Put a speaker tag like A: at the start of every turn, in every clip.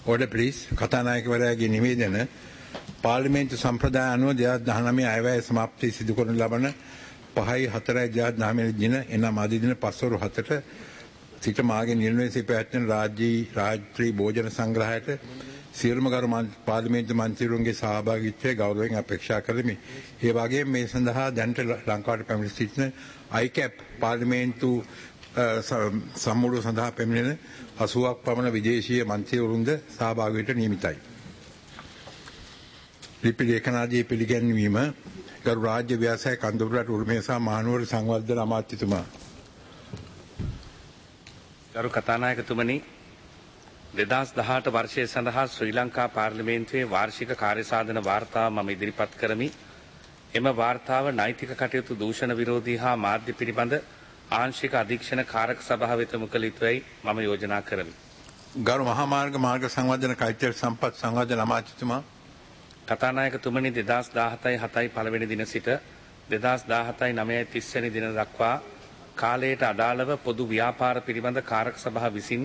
A: Order please. කතානායකවරයාගේ නිවේදන පාර්ලිමේන්තු සම්ප්‍රදාය අනුව 2019 අයවැය සමාප්තිය සිදු කරන ලබන 5/4/2019 දින එනම් අද දින 5 7ට සිට මාගේ නිර්ණය පැවැත්වෙන රාජ්‍ය භෝජන සංග්‍රහයට සියලුම ගරු පාර්ලිමේන්තු මන්ත්‍රීවරුන්ගේ සහභාගීත්වය ගෞරවයෙන් අපේක්ෂා කරමි. ඒ වගේම මේ සඳහා දැනට ලංකාවට පැමිණ සිටින ICAP පාර්ලිමේන්තු සම්මුළු සඳහා පැමිණෙන 80ක් පමණ විදේශීය මන්ත්‍රීවරුන්ද සහභාගී වීමට නියමිතයි. ලිපි ලේඛනාදී පිළිගැන්වීම ගරු රාජ්‍ය ව්‍යවසාය කන්දොරට උරුමය සහ මහනුවර සංවර්ධන අමාත්‍යතුමා.
B: ගරු කතානායකතුමනි 2018 වර්ෂය සඳහා ශ්‍රී ලංකා පාර්ලිමේන්තුවේ වාර්ෂික කාර්යසාධන වාර්තාව මම ඉදිරිපත් කරමි. එම වාර්තාව නෛතික කටයුතු දූෂණ විරෝධී හා මාධ්‍ය පිළිබඳ ආංශික අධීක්ෂණ කාරක සභාව වෙත මුකල යුතුයි මම යෝජනා කරමි.
A: ගරු මහා මාර්ග සංවර්ධන කයිතර සම්පත් සංවර්ධන අමාත්‍යතුමා.
B: කතානායකතුමනි 2017 7 පළවෙනි දින සිට 2017 9 30 වෙනි දින දක්වා කාලයට අදාළව පොදු ව්‍යාපාර පිළිබඳ කාරක සභාව විසින්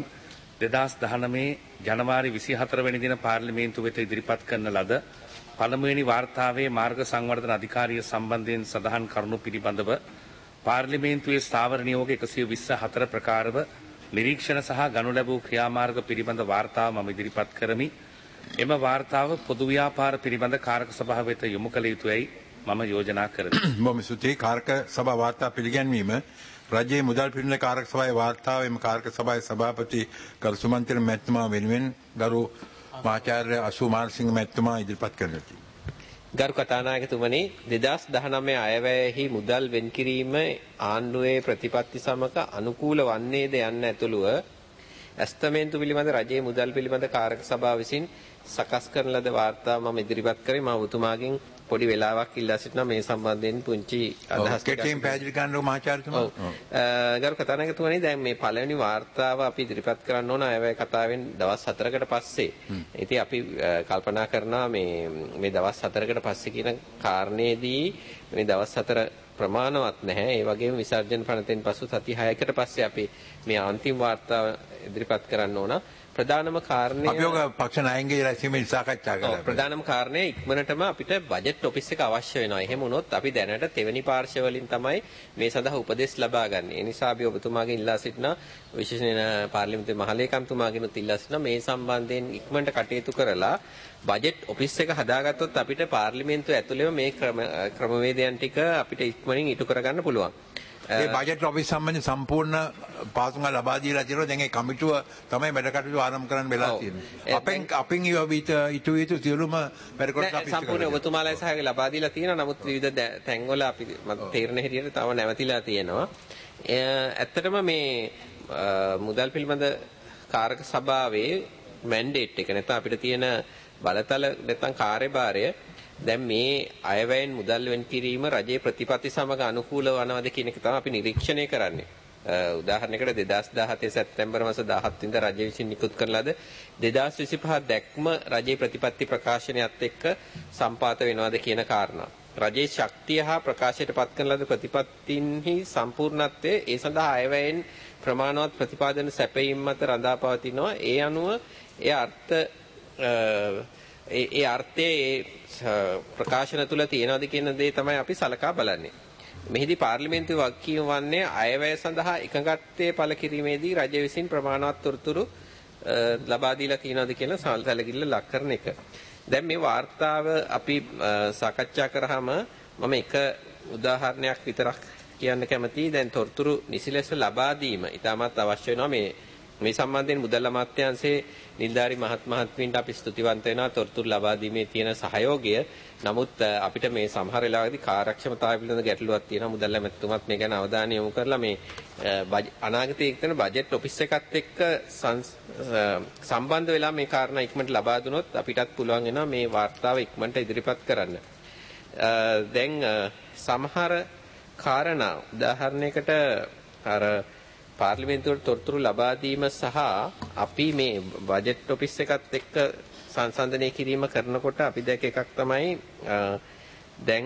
B: 2019 ජනවාරි 24 වෙනි දින පාර්ලිමේන්තුව වෙත ඉදිරිපත් කරන ලද පළමුවෙනි වාර්තාවේ මාර්ග සංවර්ධන අධිකාරිය සම්බන්ධයෙන් සඳහන් කරුණු පිළිබඳව පාර්ලිමේන්තුවේ ස්ථාවර නියෝග 124 ප්‍රකාරව නිරීක්ෂණ සහ ගනු ලැබූ ක්‍රියාමාර්ග පිළිබඳ වාර්තාව මම ඉදිරිපත් කරමි. එම වාර්තාව පොදු ව්‍යාපාර පිළිබඳ කාරක සභාව වෙත යොමු කළ යුතුයි මම යෝජනා කරමි.
A: බොහොම ස්තුතියි. කාරක සභා වාර්තා පිළිගැන්වීම රජයේ මුදල් පිළිබඳ කාරක සභාවේ වාර්තාව එම කාරක සභාවේ සභාපති ගරු සුමන්තිර මැතිතුමා වෙනුවෙන් ගරු මහාචාර්ය අසුමාරසිංහ මැතිතුමා ඉදිරිපත් කරනවා.
C: ගරු කතානායකතුමනි 2019 අයවැයෙහි මුදල් වෙන් කිරීම ආණ්ඩුවේ ප්‍රතිපත්ති සමග අනුකූල වන්නේද යන්න ඇතුළුව ඇස්තමේන්තු පිළිබඳ රජයේ මුදල් පිළිබඳ කාරක සභාව විසින් සකස් කරන ලද වාර්තාව මම ඉදිරිපත් කරේ. මම ඔබතුමාගෙන් පොඩි වෙලාවක් ඉල්ලා සිටිනවා මේ සම්බන්ධයෙන් පුංචි අදහස්
A: කෙටියෙන් පැහැදිලි කරන්න ඕන මහාචාර්යතුමා.
C: ගරු කතානායකතුමනි දැන් මේ පළවෙනි වාර්තාව අපි ඉදිරිපත් කරන්න ඕන අයවැය කතාවෙන් දවස් 4කට පස්සේ. ඉතින් අපි කල්පනා කරනවා මේ දවස් 4කට පස්සේ කියන කාරණේදී මේ දවස් 4 ප්‍රමාණවත් නැහැ. ඒ වගේම විසර්ජන පනතෙන් පසු සති 6කට පස්සේ අපි මේ අන්තිම වාර්තාව ඉදිරිපත් කරන්න ඕන. ප්‍රධානම කාරණය
A: අපි ඔක පක්ෂ නායකයන්ගේ රැස්වීමේ සාකච්ඡා කළා.
C: ප්‍රධානම කාරණය ඉක්මනටම අපිට බජට් ඔෆිස් එක අවශ්‍ය වෙනවා. එහෙම වුණොත් අපි දැනට තෙවැනි පාර්ශ්ව වලින් තමයි මේ සඳහා උපදෙස් ලබා ගන්න. ඒ නිසා අපි ඔබතුමාගෙන් ඉල්ලා සිටිනවා විශේෂයෙන් පාර්ලිමේන්තු මහලේකම්තුමාගෙනුත් ඉල්ලා සිටිනවා මේ සම්බන්ධයෙන් ඉක්මනට කටයුතු කරලා බජට් ඔෆිස් එක හදාගත්තොත් අපිට පාර්ලිමේන්තුව ඇතුළේම මේ ක්‍රමවේදයන් ටික අපිට ඉක්මනින් ඉටු කරගන්න පුළුවන්.
A: ඒ බජට් ඔෆිස් සම්බන්ධ සම්පූර්ණ පාසුකම් ලබා දීලා තියෙනවා. දැන් ඒ කමිටුව තමයි වැඩ කටයුතු ආරම්භ කරන්න වෙලා තියෙන්නේ. අපෙන් ඉතු සියලුම වැඩ කොටස් අපි
C: සම්පූර්ණ ඔබතුමාලා සහාය ලබා දීලා තියෙනවා. නමුත් විවිධ තැන්වල අපි තීරණ හැටියට තව නැවතිලා තියෙනවා. ඇත්තටම මේ මුදල් පිළිබඳ කාරක සභාවේ මැන්ඩේට් එක නැත්නම් අපිට තියෙන බලතල නැත්නම් කාර්යභාරය දැන් මේ අයවැයෙන් මුදල් වෙන් කිරීම රජයේ ප්‍රතිපත්ති සමග අනුකූල වනවද කියන එක තමයි අපි නිරීක්ෂණය කරන්නේ. උදාහරණයකට 2017 සැප්තැම්බර් මාස 17 වෙනිදා රජය විසින් නිකුත් කරන ලද 2025 දැක්ම රජයේ ප්‍රතිපත්ති ප්‍රකාශනයත් එක්ක සම්පාත වෙනවද කියන කාරණා. රජයේ ශක්තිය හා ප්‍රකාශයට පත් කරන ලද ප්‍රතිපත්තීන්හි සම්පූර්ණත්වයේ ඒ සඳහා අයවැයෙන් ප්‍රමාණවත් ප්‍රතිපාදන සැපයීම මත රඳා පවතිනවා. ඒ අනුව ඒ අර්ථයේ ප්‍රකාශන තුල තියෙනවද කියන දේ තමයි අපි සලකා බලන්නේ. මෙහිදී පාර්ලිමේන්තුවේ වගකීම වන්නේ අයවැය සඳහා එකඟත්වයේ පළ කිරීමේදී රජය විසින් ප්‍රමාණවත් තොරතුරු ලබා දීලා තියෙනවද කියලා සැලකිල්ල ලක් කරන එක. දැන් මේ වාර්තාව අපි සාකච්ඡා කරාම මම එක උදාහරණයක් විතරක් කියන්න කැමතියි. දැන් තොරතුරු නිසි ලෙස ලබා දීම ඉතාමත් අවශ්‍ය වෙනවා. මේ සම්බන්ධයෙන් මුදල් අමාත්‍යාංශයේ නිලධාරි මහත්මීන්ට අපි ස්තුතිවන්ත වෙනවා තොරතුරු ලබා දීමේ තියෙන සහයෝගය. නමුත් අපිට මේ සමහර වෙලාවකදී කාර්යක්ෂමතාවය පිළිබඳ ගැටලුවක් තියෙනවා. මුදල් ඇමතුමත් මේ ගැන අවධානය යොමු කරලා මේ අනාගතයේ එක්තන බජට් ඔෆිස් එකත් එක්ක සම්බන්ධ වෙලා මේ කාරණා ඉක්මනට ලබා දුනොත් අපිටත් පුළුවන් වෙනවා මේ වාර්තාව ඉක්මනට ඉදිරිපත් කරන්න. දැන් සමහර කාරණා උදාහරණයකට අර පාර්ලිමේන්තුවට තොරතුරු ලබා දීම සහ අපි මේ බජට් ඔෆිස් එකත් එක්ක සංසන්දනය කිරීම කරනකොට අපි දැක එකක් තමයි දැන්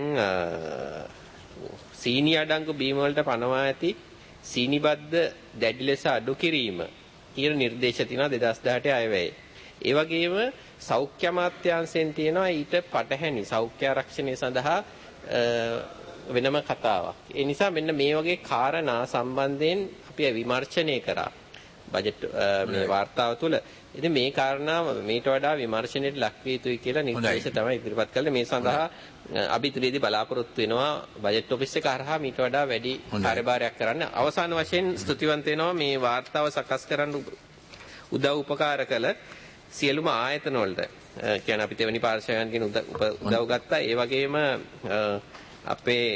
C: සීනි අඩංගු බීම වලට පනවා ඇති සීනි බද්ද දැඩි ලෙස අඩු කිරීම කියන නිර්දේශ තියෙනවා 2018 අයවැයේ. ඒ වගේම සෞඛ්‍ය අමාත්‍යාංශයෙන් තියෙනවා ඊට පටහැනි සෞඛ්‍ය ආරක්ෂණය සඳහා වෙනම කතාවක්. ඒ නිසා මෙන්න මේ වගේ කාරණා සම්බන්ධයෙන් අපි විමර්ශනය කරා බජට් මේ වාර්තාව තුළ. ඉතින් මේ කාරණා මීට වඩා විමර්ශනයට ලක් විය යුතුයි කියලා නිර්දේශ තමයි ඉදිරිපත් කළේ. මේ සඳහා අපි ඉදිරියේදී බලාපොරොත්තු වෙනවා බජට් ඔෆිස් එක හරහා මීට වඩා වැඩි කාර්යභාරයක් කරන්න. අවසාන වශයෙන් ස්තුතිවන්ත වෙනවා මේ වාර්තාව සකස් කරන්න උදව් උපකාර කළ සියලුම ආයතන වලට. කියන්නේ අපි තෙවැනි පාර්ශවයන්ගෙන් උදව් ගත්තා. ඒ වගේම අපේ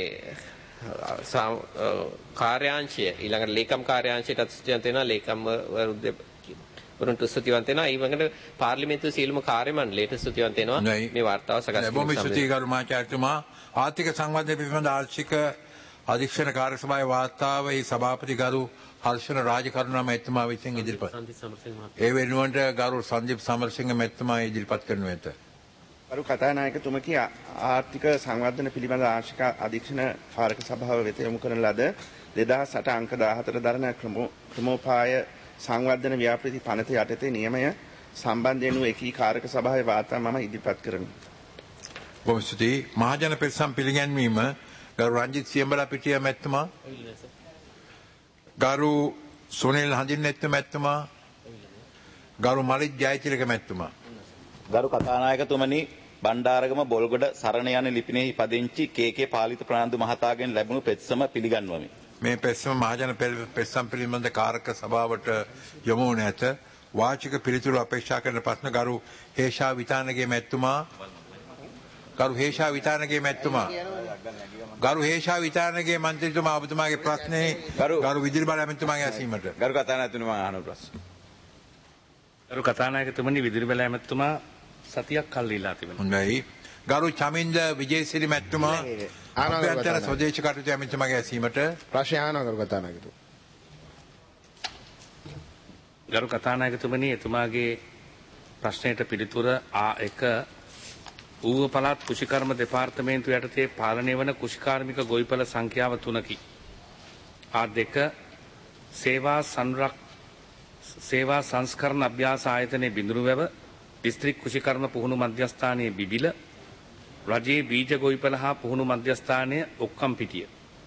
C: කාර්යාංශය ඊළඟට ලේකම් කාර්යාංශයටත් ස්තුතිවන්ත වෙනවා. ලේකම් වරුන්ට ස්තුතිවන්ත වෙනවා. ඒ වගේම පාර්ලිමේන්තුවේ සියලුම කාර්ය මණ්ඩලයට ස්තුතිවන්ත වෙනවා මේ වාර්තාව සකස් කිරීම.
A: බොහොම ස්තුතියි ගරු මහාචාර්යතුමා. ආර්ථික සංවර්ධනය පිළිබඳ ආර්ථික අධීක්ෂණ කාර්යසභාවේ වාර්තාව ඒ සභාපති ගරු හර්ෂණ රාජකරුණා මහත්මයා විසින් ඉදිරිපත්. ඒ වෙනුවට ගරු සංදීප් සමරසිංහ මහත්මයා ඉදිරිපත් කරනු ඇත.
D: ගරු කතානායකතුමකි ආර්ථික සංවර්ධන පිළිබඳ ආර්ථික අධීක්ෂණ කාරක සභාව වෙත යොමු කරන ලද 2008 අංක 14 දරන ක්‍රමෝපාය සංවර්ධන ව්‍යාපෘති පනත යටතේ නියමය සම්බන්ධයෙන් වූ එකී කාරක සභාවේ වාර්තා මම ඉදිරිපත් කරමි.
A: බොහොම ස්තුතියි. මහජන පෙරසම් පිළිගැන්වීම ගරු රංජිත් සියඹලා පිටිය මහත්මයා, ගරු සුනිල් හඳින්නැත්ත මහත්මයා, ගරු මලිත් ජයතිලක මහත්මයා.
E: ගරු කතානායකතුමනි, බණ්ඩාරගම බොල්ගොඩ සරණ යන ලිපිනෙහි පදිංචි කේ.කේ. පාලිත ප්‍රනාන්දු මහතාගෙන් ලැබුණු පෙත්සම පිළිගන්වමි.
A: මේ පෙත්සම මහජන පෙත්සම් පිළිබඳ කාරක සභාවට යොමු වනු ඇත. වාචික පිළිතුරු අපේක්ෂා කරන ප්‍රශ්න ගරු හේෂා විතානගේ මැතිතුමා, ගරු හේෂා විතානගේ මැතිතුමා, ගරු හේෂා විතානගේ මන්ත්‍රීතුමා ඔබතුමාගේ ප්‍රශ්නේ ගරු විදුලි බල ඇමතිතුමාගේ ඇසීමට.
E: ගරු කතානායකතුමා අහන ප්‍රශ්න.
B: ගරු කතානායකතුමනි, විදුලි බල ඇමතිතුමා සතියක් කල් ඉල්ලා තිබෙනවා.
A: හොඳයි. ගරු චමින්ද විජේසිරි මැතිතුමා අභ්‍යන්තර ස්වදේශ කටයුතු ඇමතිතුමාගේ ඇසීමට.
F: ප්‍රශ්න අහනවා ගරු කතානායකතුමා.
B: ගරු කතානායකතුමනි, එතුමාගේ ප්‍රශ්නයට පිළිතුර A1 ඌව පළාත් කෘෂිකර්ම දෙපාර්තමේන්තුව යටතේ පාලනය වන කෘෂිකාර්මික ගොවිපළ සංඛ්‍යාව 3කි. A2 සේවා සංස්කරණ අභ්‍යාස ආයතනයේ බිඳුරුවැව දිස්ත්‍රික් කෘෂිකර්ම පුහුණු මධ්‍යස්ථානයේ බිබිල රජයේ බීජ ගොවිපළ හා පුහුණු මධ්‍යස්ථානය ඔක්කම්පිටිය.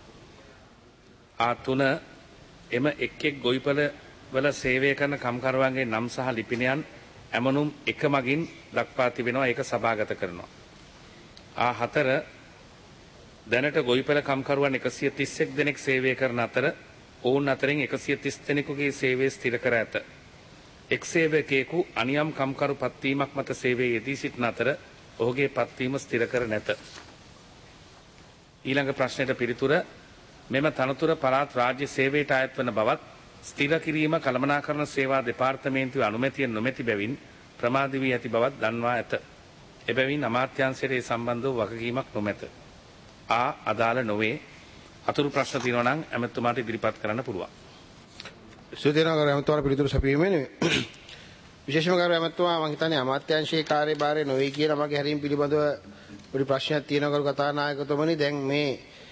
B: A3 එම එක් ගොවිපළ වල සේවය කරන කම්කරුවන්ගේ නම් සහ ලිපිනයන් ඇමනුම් එක මගින් දක්වා තිබෙනවා. ඒක සභාගත කරනවා. A4 දැනට ගොවිපළ කම්කරුවන් 131 දෙනෙක් සේවය කරන අතර ඔවුන් අතරින් 130 දෙනෙකුගේ සේවය ස්ථිර කර ඇත. එක් සේවකයෙකු අනියම් කම්කරු පත්වීමක් මත සේවයේ යෙදී සිටින අතර ඔහුගේ පත්වීම ස්ථිර කර නැත. ඊළඟ ප්‍රශ්නයට පිළිතුර මෙම තනතුර පළාත් රාජ්‍ය සේවයට අයත් වන බවත් ස්ථිර කිරීම කළමනාකරණ සේවා දෙපාර්තමේන්තුවේ අනුමැතිය නොමැති බැවින් ප්‍රමාද වී ඇති බවත් දන්වා ඇත. එබැවින් අමාත්‍යාංශයට ඒ සම්බන්ධව වගකීමක් නොමැත. අදාළ නොවේ. අතුරු ප්‍රශ්න තියෙනවා නම් ඇමතුමාට ඉදිරිපත් කරන්න පුළුවන්.
F: සුදේනා ගරු ඇමතුමාට පිළිතුරු සැපයීමේ විශේෂම ගරු ඇමතුමා මම හිතන්නේ අමාත්‍යාංශයේ කාර්යභාරය නොවේ කියලා මගේ හැරීම් පිළිබඳව පොඩි ප්‍රශ්නයක් තියෙනවා ගරු කතානායකතුමනි. දැන් මේ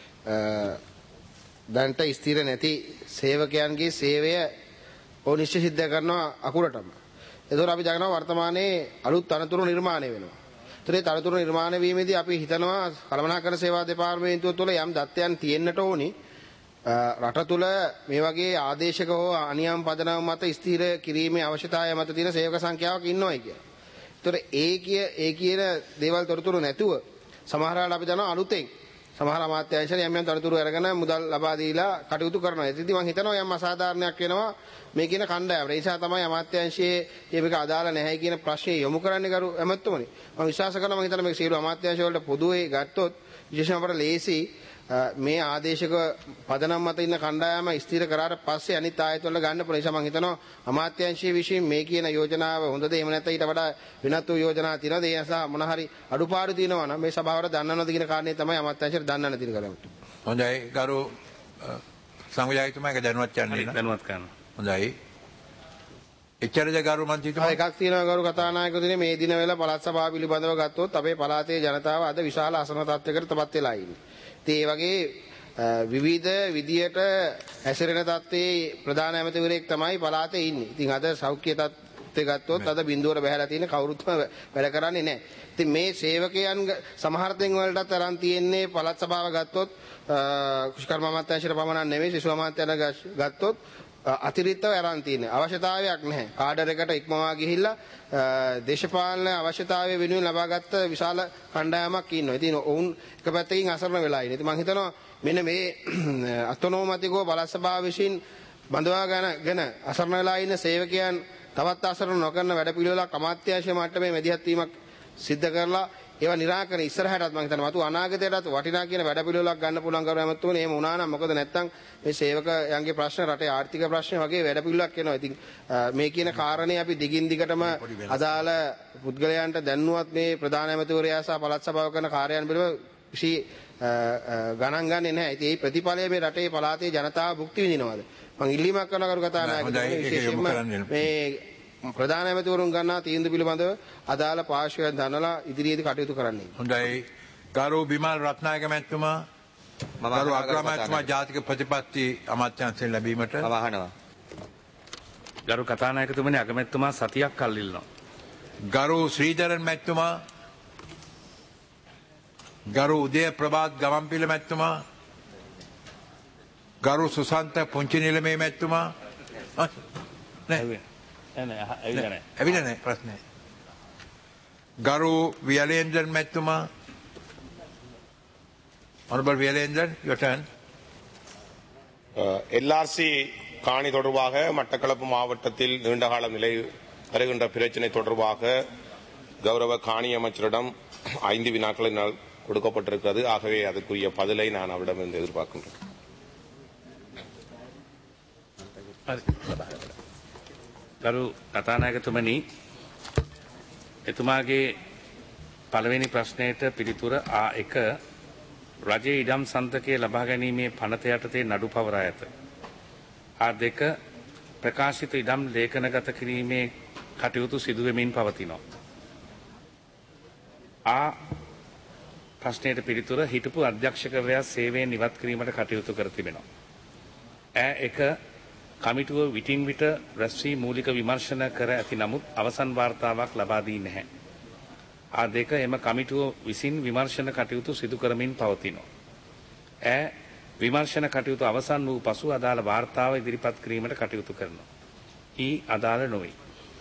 F: දැන්ට ස්ථිර නැති සේවකයන්ගේ සේවය ඕනිශ්චය සිද්ධ කරනවා අකුරටම. ඒතකොට අපි දන්නවා වර්තමානයේ අලුත් තනතුරු නිර්මාණය වෙනවා. ඒතර ඒ තනතුරු නිර්මාණය වීමේදී අපි හිතනවා කළමනාකරණ සේවා දෙපාර්තමේන්තුව තුළ යම් දත්තයන් තියෙන්නට ඕනි. රට තුළ මේ වගේ ආදේශක හෝ අනියම් පදනම මත ස්ථිර කිරීමේ අවශ්‍යතාවය මත තියෙන සේවක සංඛ්‍යාවක් ඉන්නවයි කියලා. ඒතර ඒ කියන දේවල් තොරතුරු නැතුව සමහර වෙලාවට අපි දන්නවා අලුතෙන් සමහර අමාත්‍යාංශවල යම් තොරතුරු අරගෙන මුදල් ලබා දීලා කටයුතු කරනවා. ඒකදී මම හිතනවා යම් අසාධාරණයක් වෙනවා මේ කියන කණ්ඩායම. ඒ නිසා තමයි අමාත්‍යාංශයේ මේක අදාළ නැහැ කියන ප්‍රශ්නේ යොමු කරන්නේ කරු ඇමතුමනි. මම විශ්වාස කරනවා මම හිතනවා මේක සියලු අමාත්‍යාංශ වලට පොදුවේ ගත්තොත් විශේෂයෙන්ම අපට ලේසි මේ ආදේශක පදනම් මත ඉන්න කණ්ඩායම ස්ථිර කරාට පස්සේ අනිත් ආයත වල ගන්න පුළුවන්. ඒ නිසා මම හිතනවා අමාත්‍යාංශයේ විසින් මේ කියන යෝජනාව හොඳද එහෙම නැත්නම් ඊට වඩා වෙනත් වූ යෝජනා තියෙනවද? ඒ නිසා මොන හරි අඩුපාඩු තියෙනවා නම් මේ සභාවට දන්නවද කියන කාරණේ තමයි අමාත්‍යාංශයට දන්නන්න තියෙන කරන්නේ.
A: හොඳයි ගරු සංවිධායකතුමා එක දැනුවත් යන්නේ නේ.
B: දැනුවත් කරන්න.
A: හොඳයි. එච්චරද ගරු මන්ත්‍රීතුමා?
F: එකක් තියෙනවා ගරු කතානායකතුමනි, මේ දිනවල පළාත් සභාව පිළිබඳව ගත්තොත් අපේ පළාතේ ජනතාව අද විශාල අසන තත්යකට තපත් වෙලා ඉන්නේ. ඒ වගේ විවිධ විදියට හැසිරෙන තත්ත්වයේ ප්‍රධාන ඇමතිවරයෙක් තමයි පළාතේ ඉන්නේ. ඉතින් අද සෞඛ්‍ය තත්ත්වය ගත්තොත් අද බිඳුවර බහැලා තියෙන කවුරුත්ම වැඩ කරන්නේ නැහැ. ඉතින් මේ සේවකයන් සමහර තැන් වලටත් අරන් තියෙන්නේ පළාත් සභාව ගත්තොත් කුෂ්කර්ම අමාත්‍යාංශයට පමණක් නෙවෙයි සිසු අමාත්‍යාංශයට ගත්තොත් අතිරික්තව අරන් තියෙන අවශ්‍යතාවයක් නැහැ. කාඩර් එකට ඉක්මවා ගිහිල්ලා දේශපාලන අවශ්‍යතාවය වෙනුවෙන් ලබාගත් විශාල කණ්ඩායමක් ඉන්නවා. ඉතින් ඔවුන් එක පැත්තකින් අසරණ වෙලා ඉන්නේ. ඉතින් මම හිතනවා මෙන්න මේ අතනෝමතිකව පළාත් සභාව විසින් බඳවාගෙන අසරණ වෙලා ඉන්න සේවකයන් තවත් අසරණ නොකරන වැඩපිළිවෙලක් අමාත්‍යාංශ මට්ටමේ මැදිහත් වීමක් සිද්ධ කරලා ඒවා निराකරණ ඉස්සරහටත් මම හිතනවා මතු අනාගතයටත් වටිනා කියන වැඩපිළිවෙලක් ගන්න පුළුවන් කරුව ඇමතුනේ එහෙම වුණා නම් මොකද නැත්තම් මේ සේවකයන්ගේ ප්‍රශ්න රටේ ආර්ථික ප්‍රශ්න වගේ වැඩපිළිවෙලක් එනවා. ඉතින් මේ කියන කාරණේ අපි දිගින් දිගටම අදාළ පුද්ගලයන්ට දැන්නුවත් මේ ප්‍රධාන ඇමතිවරයා සහ පළාත් සභාව කරන කාර්යයන් පිළිබඳව කිසි ගණන් ගන්නේ නැහැ. ඉතින් මේ ප්‍රතිඵලය මේ රටේ පළාතේ ජනතාව භුක්ති විඳිනවාද? මම ඉල්ලීමක් කරන කරු කතානායකතුමනි විශේෂයෙන්ම මේ ප්‍රධාන ඇමතිවරුන් ගන්නා තීන්දුව පිළිබඳව අදාළ පාර්ශ්වයන් දනලා ඉදිරියේදී කටයුතු කරන්නේ.
A: හොඳයි. ගරු බිමල් රත්නායක මැතිතුමා ගරු අග්‍රාමාත්‍යතුමා ජාතික ප්‍රතිපත්ති අමාත්‍යාංශයෙන් ලැබීමට
G: අවහනවා.
B: ගරු කතානායකතුමනි අගමැතිතුමා සතියක් කල් ඉල්ලනවා.
A: ගරු ශ්‍රීධරන් මැතිතුමා ගරු උදය ප්‍රභාත් ගමන්පිල මැතිතුමා ගරු සුසන්ත පුංචි නිලමේ මැතිතුමා ඇවිල්ලා නැහැ ප්‍රශ්නේ. ගරු වියලේන්ද්‍රන් මැතිතුමා Honorable Violendran, your turn.
H: LRC காணி தொடர்பாக மட்டக்களப்பு மாவட்டத்தில் நீண்ட காலம் நிலை வருகின்ற பிரச்சினை தொடர்பாக கௌரவ காணி அமைச்சரிடம் 5 வினாக்கள் கொடுக்கப்பட்டிருக்கிறது. ஆகவே அதுக்குரிய பதிலை நான் அவரிடம் எதிர்பார்க்கின்றேன்.
B: ගරු කතානායකතුමනි, එතුමාගේ පළවෙනි ප්‍රශ්නයට පිළිතුර A1 රජයේ ඉඩම් සන්තකය ලබා ගැනීමේ පනත යටතේ නඩු පවරා ඇත. A2 ප්‍රකාශිත ඉඩම් ලේඛනගත කිරීමේ කටයුතු සිදු වෙමින් පවතිනවා. ප්‍රශ්නයට පිළිතුර හිටපු අධ්‍යක්ෂකවරයා සේවයෙන් ඉවත් කිරීමට කටයුතු කර තිබෙනවා. A1 කමිටුව විටින් විට රැස් වී මූලික විමර්ශන කර ඇති නමුත් අවසන් වාර්තාවක් ලබා දී නැහැ. A2 එම කමිටුව විසින් විමර්ශන කටයුතු සිදු කරමින් පවතිනවා. විමර්ශන කටයුතු අවසන් වූ පසු අදාළ වාර්තාව ඉදිරිපත් කිරීමට කටයුතු කරනවා. අදාළ නොවේ.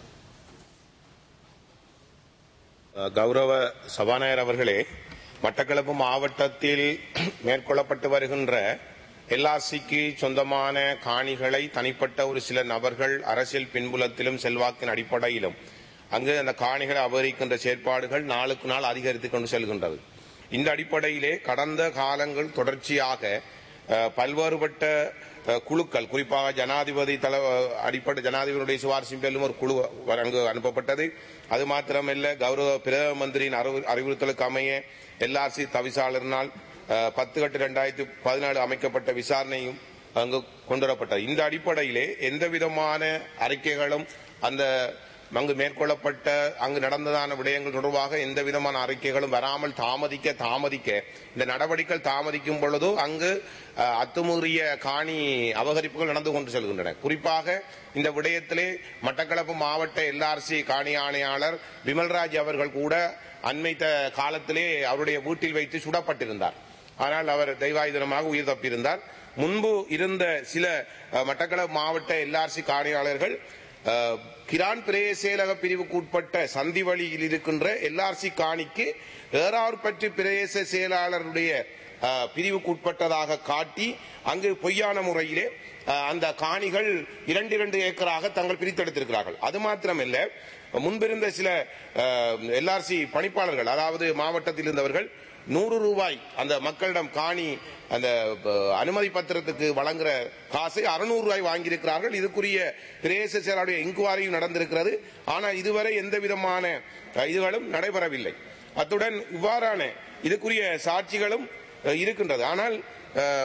H: கௌரவ சபாநாயகர் அவர்களே, மட்டக்களப்பு மாவட்டத்தில் மேற்கொள்ளப்பட்டு வருகின்ற LRCக்கு சொந்தமான காணிகளை தனிப்பட்ட ஒரு சில நபர்கள் அரசியல் பின்புலத்திலும் செல்வாக்கின் அடிப்படையிலும் அங்கு அந்த காணிகளை அபகரிக்கின்ற செயற்பாடுகள் நாளுக்கு நாள் அதிகரித்துக் கொண்டு செல்கின்றது. இந்த அடிப்படையிலே கடந்த காலங்கள் தொடர்ச்சியாக பல்வேறுபட்ட குழுக்கள், குறிப்பாக ஜனாதிபதி அடிப்படை ஜனாதிபதியுடைய சிபாரிசின் பேரிலும் ஒரு குழு அங்கு அனுப்பப்பட்டது. அது மாத்திரமல்ல, கௌரவ பிரதம மந்திரியின் அறிவுறுத்தலுக்கு அமைய LRC தவிசாளரினால் 10/2017 அமைக்கப்பட்ட விசாரணையும் அங்கு கொண்டுவரப்பட்டது. இந்த அடிப்படையிலே எந்த விதமான அறிக்கைகளும் அந்த அங்கு மேற்கொள்ளப்பட்ட அங்கு நடந்ததான விடயங்கள் தொடர்பாக எந்த விதமான அறிக்கைகளும் வராமல் தாமதிக்க இந்த நடவடிக்கைகள் தாமதிக்கும் பொழுது அங்கு அத்துமீறிய காணி அபகரிப்புகள் நடந்து கொண்டு செல்கின்றன. குறிப்பாக இந்த விடயத்திலே மட்டக்களப்பு மாவட்ட LRC காணி ஆணையாளர் விமல்ராஜ் அவர்கள் கூட அண்மைத்த காலத்திலே அவருடைய வீட்டில் வைத்து சுடப்பட்டிருந்தார். ஆனால் அவர் தெய்வாயுதனமாக உயிர் தப்பியிருந்தார். முன்பு இருந்த சில மட்டக்களப்பு மாவட்ட LRC காணியாளர்கள் கிரான் பிரதேச பிரிவுக்கு உட்பட்ட சந்தி வழியில் இருக்கின்ற LRC காணிக்கு ஏறாவூர்பற்று பிரதேச செயலாளருடைய பிரிவுக்கு உட்பட்டதாக காட்டி அங்கு பொய்யான முறையிலே அந்த காணிகள் 2 ஏக்கராக தங்கள் பிரித்தெடுத்திருக்கிறார்கள். அது மாத்திரமல்ல, முன்பிருந்த சில LRC பணிப்பாளர்கள், அதாவது மாவட்டத்தில் இருந்தவர்கள் 100 ரூபாய் அந்த மக்களிடம் காணி அந்த அனுமதி பத்திரத்துக்கு வழங்குற காசை 600 ரூபாய் வாங்கியிருக்கிறார்கள். இதுக்குரிய பிரதேச செயலாளருடைய இன்குவாரியும் நடந்திருக்கிறது. ஆனால் இதுவரை எந்த விதமான இதுகளும் நடைபெறவில்லை. அத்துடன் இவ்வாறான இதுக்குரிய சாட்சிகளும் இருக்கின்றது. ஆனால்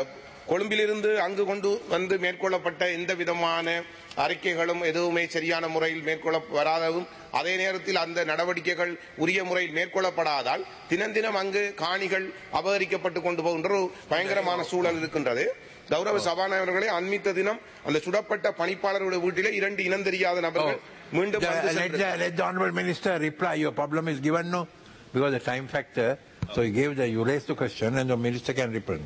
H: கொழும்பிலிருந்து அங்கு கொண்டு வந்து மேற்கொள்ளப்பட்ட எந்த விதமான அறிக்கைகளும் எதுவுமே சரியான முறையில் மேற்கொள்ள வராததும், அதே நேரத்தில் அந்த நடவடிக்கைகள் உரிய முறையில் மேற்கொள்ளப்படாதால் தினம் அங்கு காணிகள் அபகரிக்கப்பட்டு கொண்டு போகின்ற ஒரு பயங்கரமான சூழல் இருக்கின்றது. கௌரவ சபாநாயகர்களே, அண்மித்த தினம் அந்த சுடப்பட்ட பணிப்பாளர்களுடைய வீட்டிலே 2 இனம் தெரியாத நபர்கள் மீண்டும்
A: let the honorable minister reply. Your problem is given no because the time factor. So you raised the question and the minister can reply.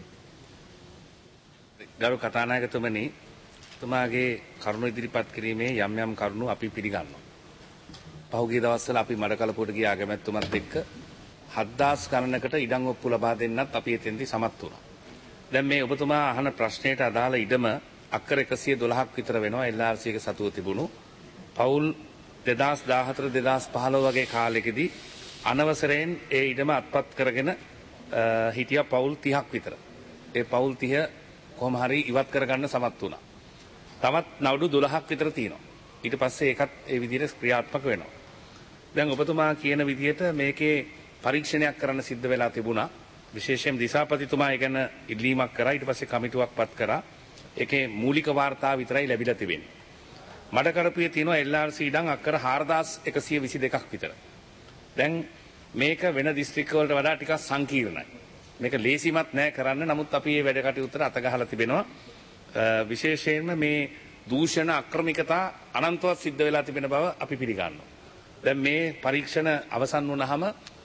B: ගරු කතානායකතුමනි, තුමාගේ කරුණු ඉදිරිපත් කිරීමේ යම් කරුණු අපි පිළිගන්නවා. පහුගිය දවස්වල අපි මඩකලපුවට ගිය ආගමැතිතුමත් එක්ක 7000 ගණනකට ඉඩම් ඔප්පු ලබා දෙන්නත් අපි එතෙන්දී සමත් වුණා. දැන් මේ ඔබතුමා අහන ප්‍රශ්නයට අදාළ ඉඩම අක්කර 112ක් විතර වෙනවා LRC එක සතුව තිබුණු. පවුල් 2014 2015 වගේ කාලෙකදී අනවසරයෙන් ඒ ඉඩම අත්පත් කරගෙන හිටියා පවුල් 30ක් විතර. ඒ පවුල් 30 කොහොම හරි ඉවත් කරගන්න සමත් වුණා. තවත් නවුඩු 12ක් විතර තියෙනවා. ඊට පස්සේ ඒකත් ඒ විදිහට ක්‍රියාත්මක වෙනවා. දැන් ඔබතුමා කියන විදිහට මේකේ පරීක්ෂණයක් කරන්න සිද්ධ වෙලා තිබුණා. විශේෂයෙන් දිසාපතිතුමා ඒ ගැන ඉල්ලීමක් කරා. ඊට පස්සේ කමිටුවක් පත් කරා. ඒකේ මූලික වාර්තා විතරයි ලැබිලා තිබෙන්නේ. මඩකරපුවේ තියෙනවා LRC ඉඩම් අක්කර 4122ක් විතර. දැන් මේක වෙන දිස්ත්‍රික්ක වලට වඩා ටිකක් සංකීර්ණයි. මේක ලේසිමත් නෑ කරන්න. නමුත් අපි මේ වැඩ කටයුත්තට අත ගහලා තිබෙනවා. විශේෂයෙන්ම මේ දූෂණ අක්‍රමිකතා අනන්තවත් සිද්ධ වෙලා තිබෙන බව අපි පිළිගන්නවා. දැන් මේ පරීක්ෂණ අවසන් වුණාම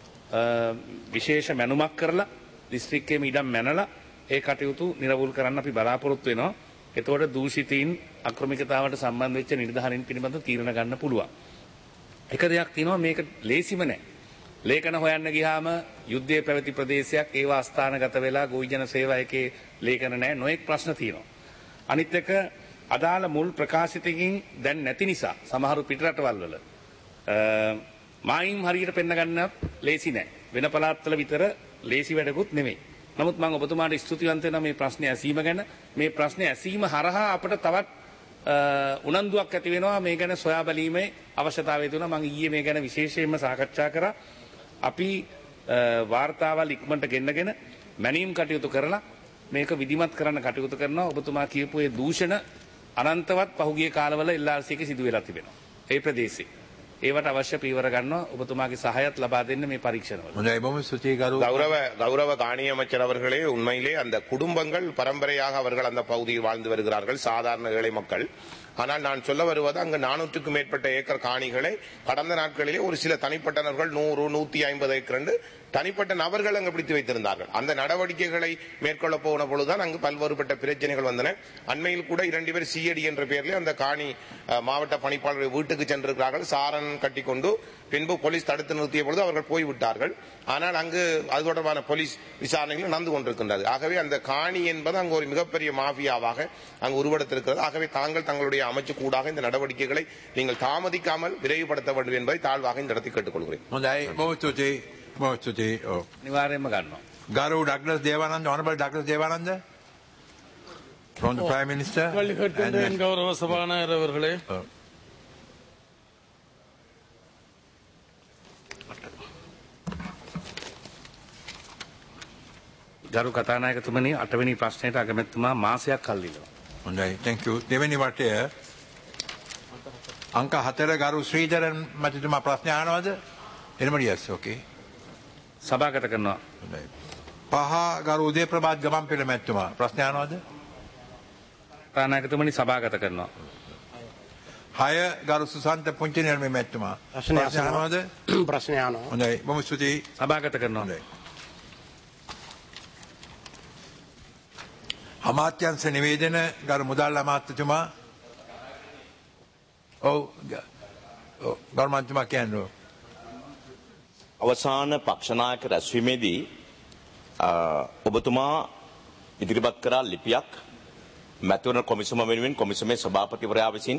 B: විශේෂ මැනුමක් කරලා දිස්ත්‍රික්කයේම ඉඩම් මැනලා ඒ කටයුතු නිරවුල් කරන්න අපි බලාපොරොත්තු වෙනවා. එතකොට දූෂිතයින් අක්‍රමිකතාවට සම්බන්ධ වෙච්ච නිර්ධාරණ පිළිබඳව තීරණ ගන්න පුළුවන්. එක දෙයක් තියෙනවා, මේක ලේසිම නෑ. ලේඛන හොයන්න ගියාම යුද්ධයේ පැවති ප්‍රදේශයක් ඒවා අස්ථානගත වෙලා ගොවිජන සේවා එකේ ලේඛන නැහැ. නොඑක් ප්‍රශ්න තියෙනවා. අනිත් එක අදාළ මුල් ප්‍රකාශිතකින් දැන් නැති නිසා සමහරු පිටරටවල් වල මායිම් හරියට පෙන්න ගන්න ලේසි නැහැ. වෙන පළාත්වල විතර ලේසි වැඩකුත් නෙමෙයි. නමුත් මම ඔබතුමාට ස්තුතිවන්ත වෙනවා මේ ප්‍රශ්නේ ඇසීම ගැන. මේ ප්‍රශ්නේ ඇසීම හරහා අපිට තවත් උනන්දුවක් ඇති වෙනවා මේ ගැන සොයා බැලීමේ අවශ්‍යතාවය තුන. මම ඊයේ මේ ගැන විශේෂයෙන්ම සාකච්ඡා කරා. අපි වාර්තාවල් ඉක්මනට ගෙන්නගෙන මැනීම් කටයුතු කරලා මේක විධිමත් කරන්න කටයුතු කරනවා. ඔබතුමා කියපු ඒ දූෂණ අනන්තවත් පහුගිය කාලවල LRC එකේ සිදු වෙලා තිබෙනවා. ඒ ප්‍රදේශේ. ඒවට අවශ්‍ය පීවර ගන්නවා. ඔබතුමාගේ සහායත් ලබා දෙන්න මේ පරීක්ෂණවල.
A: හොඳයි, බොහොම ස්තුතියි
H: கௌரவ காணி அமைச்சர் அவர்களே, உண்மையிலே அந்த குடும்பங்கள் பரம்பரையாக அவர்கள் அந்த பகுதியில் வாழ்ந்து வருகிறார்கள், சாதாரண ஏழை மக்கள். ஆனால் நான் சொல்ல வருவது, அங்கு 400க்கும் மேற்பட்ட ஏக்கர் காணிகளை கடந்த நாட்களிலே ஒரு சில தனிப்பட்ட நபர்கள் 100 150 ஏக்கர் தனிப்பட்ட நபர்கள் அங்கு பிடித்து வைத்திருந்தார்கள். அந்த நடவடிக்கைகளை மேற்கொள்ள போன பொழுதுதான் அங்கு பல்வேறுபட்ட பிரச்சனைகள் வந்தன. அண்மையில் கூட 2 பேர் சிஐடி என்ற பெயரில் அந்த காணி மாவட்ட பணிப்பாளர்கள் வீட்டுக்கு சென்றிருக்கிறார்கள். சாரன் கட்டிக்கொண்டு பின்பு போலீஸ் தடுத்து நிறுத்திய பொழுது அவர்கள் போய்விட்டார்கள். ஆனால் அங்கு அது தொடர்பான போலீஸ் விசாரணைகள் நடந்து கொண்டிருக்கின்றது. ஆகவே அந்த காணி என்பது அங்கு ஒரு மிகப்பெரிய மாஃபியாவாக அங்கு உருவெடுத்திருக்கிறது. ஆகவே தாங்கள் தங்களுடைய அமைச்சு கூடாக இந்த நடவடிக்கைகளை நீங்கள் தாமதிக்காமல் விரைவுபடுத்த வேண்டும் என்பதை தாழ்வாக இந்த இடத்தில் கேட்டுக்கொள்கிறேன்.
B: නිවාරයෙන්ම ගන්නවා.
A: Garu Douglas Devananda, Honorable Douglas Devananda from the Prime Minister.
G: கௌரவ சபாநாயகர் அவர்களே,
B: ගරු කතානායකතුමනි, 8 වෙනි ප්‍රශ්නයට අගමැතිතුමා මාසයක් කල් ඉල්ලනවා.
A: හොඳයි, thank you. දෙවෙනි වටය අංක 4 ගරු ශ්‍රීධරන් මැතිතුමා ප්‍රශ්න අහනවද? එනමඩ yes, okay.
B: සභාගත කරනවා.
A: හොඳයි. 5 ගරු උදේ ප්‍රභාත් ගමන්පිල මැතිතුමා ප්‍රශ්න අහනවද?
B: කතානායකතුමනි සභාගත කරනවා.
A: 6 ගරු සුසන්ත පුංචිනියල්මේ මැතිතුමා ප්‍රශ්න අහනවද?
F: ප්‍රශ්න අහනවා.
A: හොඳයි, බොහොම ස්තුතියි.
B: සභාගත කරනවා.
A: හොඳයි. අමාත්‍යංශ නිවේදන ගරු මුදල් අමාත්‍යතුමා. ඔව් ගරු මන්ත්‍රීතුමා කියන්නේ
E: අවසාන පක්ෂනායක රැස්වීමේදී ඔබතුමා ඉදිරිපත් කරා ලිපියක් මැතිවරණ කොමිසම වෙනුවෙන් කොමිසමේ සභාපතිවරයා විසින්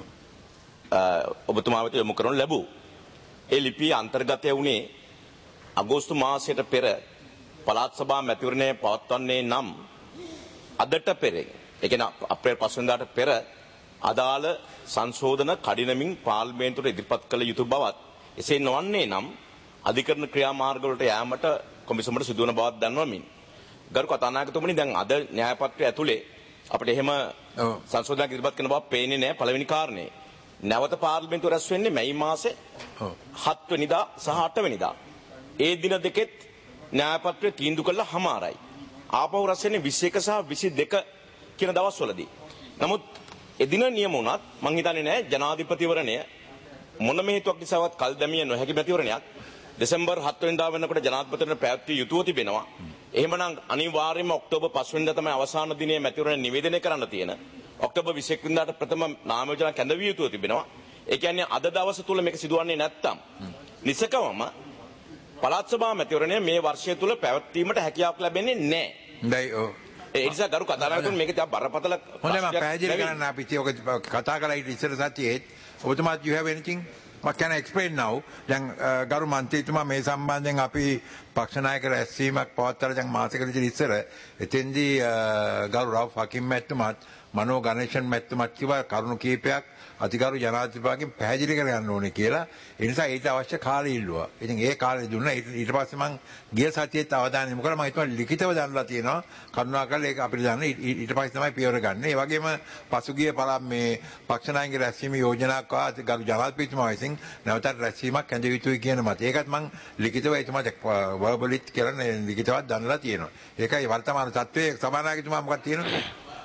E: ඔබතුමා වෙත යොමු කරනු ලැබූ. ඒ ලිපියේ අන්තර්ගතය වුණේ අගෝස්තු මාසයට පෙර පළාත් සභා මැතිවරණය පවත්වන්නේ නම් අදට පෙර, ඒ කියන්නේ අප්‍රේල් 5 වෙනිදාට පෙර අදාළ සංශෝධන කඩිනමින් පාර්ලිමේන්තුවට ඉදිරිපත් කළ යුතු බවත්, එසේ නොවන්නේ නම් අධිකරණ ක්‍රියාමාර්ග වලට යාමට කොමිසමට සිදුවන බවක් දන්වමින් ගරු කතානායකතුමනි දැන් අද න්‍යායපත්‍රය ඇතුලේ අපිට එහෙම සංශෝධනයක් ඉදිරිපත් කරන බව පේන්නේ නැහැ. පළවෙනි කාරණේ නැවත පාර්ලිමේන්තුව රැස් වෙන්නේ මැයි මාසේ 7 වෙනිදා සහ 8 වෙනිදා. ඒ දින දෙකෙත් න්‍යායපත්‍රය තීන්දුව කළා හමාරයි. ආපහු රැස් වෙන්නේ 21 සහ 22 කියන දවස්වලදී. නමුත් එදින නියම වුණත් මං හිතන්නේ නැහැ ජනාධිපතිවරණය මොනම හේතුවක් නිසාවත් කල් දැමිය නොහැකි මැතිවරණයක් දෙසැම්බර් 7 වෙනිදා වෙනකොට ජනාධිපතිවරණ පැවැත්විය යුතුව තිබෙනවා. එහෙමනම් අනිවාර්යයෙන්ම ඔක්තෝබර් 5 වෙනිදා තමයි අවසාන දිනයේ මැතිවරණ නිවේදනය කරන්න තියෙන. ඔක්තෝබර් 21 වෙනිදාට ප්‍රථම නාම යෝජනා කැඳවිය යුතුව තිබෙනවා. ඒ කියන්නේ අද දවස තුල මේක සිදුවන්නේ නැත්තම් නිසකවම පළාත් සභා මැතිවරණය මේ වර්ෂය තුල පැවැත්වීමට හැකියාවක් ලැබෙන්නේ නැහැ. ඒ නිසා ගරු කතානායකතුමනි මේක තියා බරපතල
A: හොඳයි මම පැහැදිලි කරන්න අපි ඔක කතා කරලා ඉතින් ඉස්සර සතියේ ඔබතුමාත් you have anything what can I explain now දැන් ගරු මන්ත්‍රීතුමා මේ සම්බන්ධයෙන් අපි පක්ෂ නායක රැස්වීමක් පවත්වලා දැන් මාසෙකට ඉස්සර එතෙන්දී ගරු රවුෆ් හකිම් මැතිතුමාත් මනෝ ගණේෂන් මැතිතුමාත් කිව්වා කරුණු කීපයක් අධිකාරු ජනාධිපතිතුමාගෙන් පැහැදිලි කරගන්න ඕනේ කියලා. ඒ නිසා ඊට අවශ්‍ය කාලය ඉල්ලුවා. ඉතින් ඒ කාලේ දුන්නා. ඊට පස්සේ මම ගිය සතියේත් අවධානය යොමු කළා. මම හිතුවා ලිඛිතව දාන්නලා තියෙනවා. කරුණාකරලා ඒක අපිට දාන්න. ඊට පස්සේ තමයි පියවර ගන්න. ඒ වගේම පසුගිය මේ පක්ෂ නායකගේ රැස්වීම යෝජනාවක් ආවා ගරු ජනාධිපතිතුමා විසින් නැවතත් රැස්වීමක් ඇඳ යුතුයි කියන මත. ඒකත් මම ලිඛිතව එතුමාට වර්බලිත් කියලා ලිඛිතවත් දාන්නලා තියෙනවා. ඒකයි වර්තමාන තත්ත්වයේ සභානායකතුමා මොකක්ද තියෙන්නේ?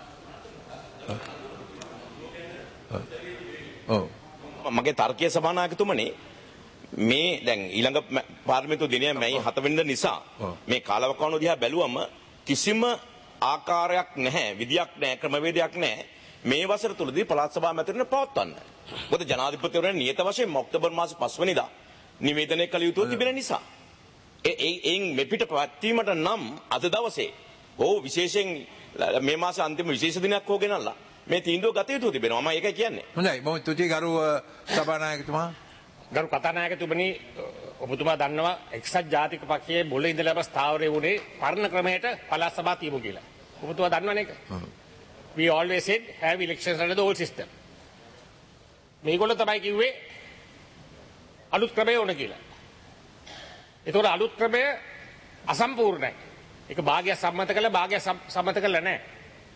E: මගේ තර්කයේ සභානායකතුමනි මේ දැන් ඊළඟ පාර්ලිමේන්තු දිනය මැයි 7 වෙනිදා නිසා මේ කාලවකවානුව දිහා බැලුවම කිසිම ආකාරයක් නැහැ, විදියක් නැහැ, ක්‍රමවේදයක් නැහැ මේ වසර තුලදී පළාත් සභා මැතිවරණ පවත්වන්න. මොකද ජනාධිපතිවරණ නියත වශයෙන් ඔක්තෝබර් මාසේ 5 වෙනිදා නිවේදනය කළ යුතු තිබෙන නිසා. එයින් මෙපිට පැවැත්වීමට නම් අද දවසේ විශේෂයෙන් මේ මාසේ අන්තිම විශේෂ දිනයක් හෝ ගෙනල්ලා මේ තීන්දුව ගත යුතු තිබෙනවා. මම ඒකයි කියන්නේ.
A: හොඳයි. මොකද තුති ගරු සභානායකතුමා
B: ගරු කතානායකතුමනි ඔබතුමා දන්නවා එක්සත් ජාතික පක්ෂයේ මුල ඉඳලම ස්ථාවරය වුණේ පරණ ක්‍රමයට පළාත් සභා තියමු කියලා. ඔබතුමා දන්නවනේ ඒක. We always said have elections under the old system. මේගොල්ලෝ තමයි කිව්වේ අලුත් ක්‍රමය ඕන කියලා. ඒතකොට අලුත් ක්‍රමය අසම්පූර්ණයි. ඒක භාගයක් සම්මත කළා භාගයක් සම්මත කළා නැහැ.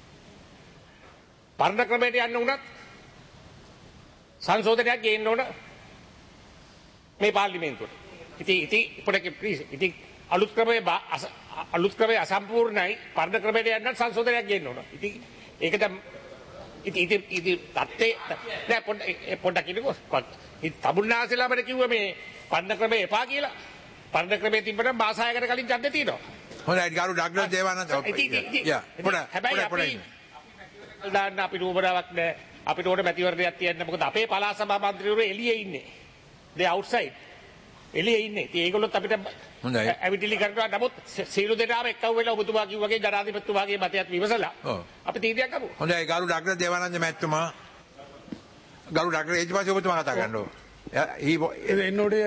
B: පරණ ක්‍රමයට යන්න උනත් සංශෝධනයක් ගේන්න ඕන මේ පාර්ලිමේන්තුවට. ඉතින් අලුත් ක්‍රමයේ අසම්පූර්ණයි පරණ ක්‍රමයට යන්න සංශෝධනයක් ගේන්න ඕන. ඉතින් ඒක දැන් ඉතින් තත්ත්වේ නෑ පොඩ්ඩක් ඉන්නකෝ. තමුන්නාසෙලා අපිට කිව්ව මේ පරණ ක්‍රමය එපා කියලා. පරණ ක්‍රමයේ තිබ්බට මාස 6කට කලින් ඡන්දේ තියෙනවා.
A: හොඳයි ගරු ඩග්ලස් දේවානන්ද
B: හැබැයි දාන්න අපිට උවමනාවක් නැහැ. අපිට ඕන මැතිවරණයක් තියන්න. මොකද අපේ පළාත් සභා මන්ත්‍රීවරු එළියේ ඉන්නේ. they outside. එළියේ ඉන්නේ. ඉතින් ඒගොල්ලොත් අපිට ඇවිටිලි කරනවා. නමුත් සීළු දෙනාම එක්කව වෙලා ඔබතුමා කිව්වාගේ ජනාධිපතිතුමාගේ මතයත් විමසලා අපි තීන්දුවක් ගමු.
A: හොඳයි ගරු ඩග්ලස් දේවානන්ද මැතිතුමා. ගරු ඩග්ලස් ඊට පස්සේ ඔබතුමා කතා කරන්න ඕන.
G: என்னுடைய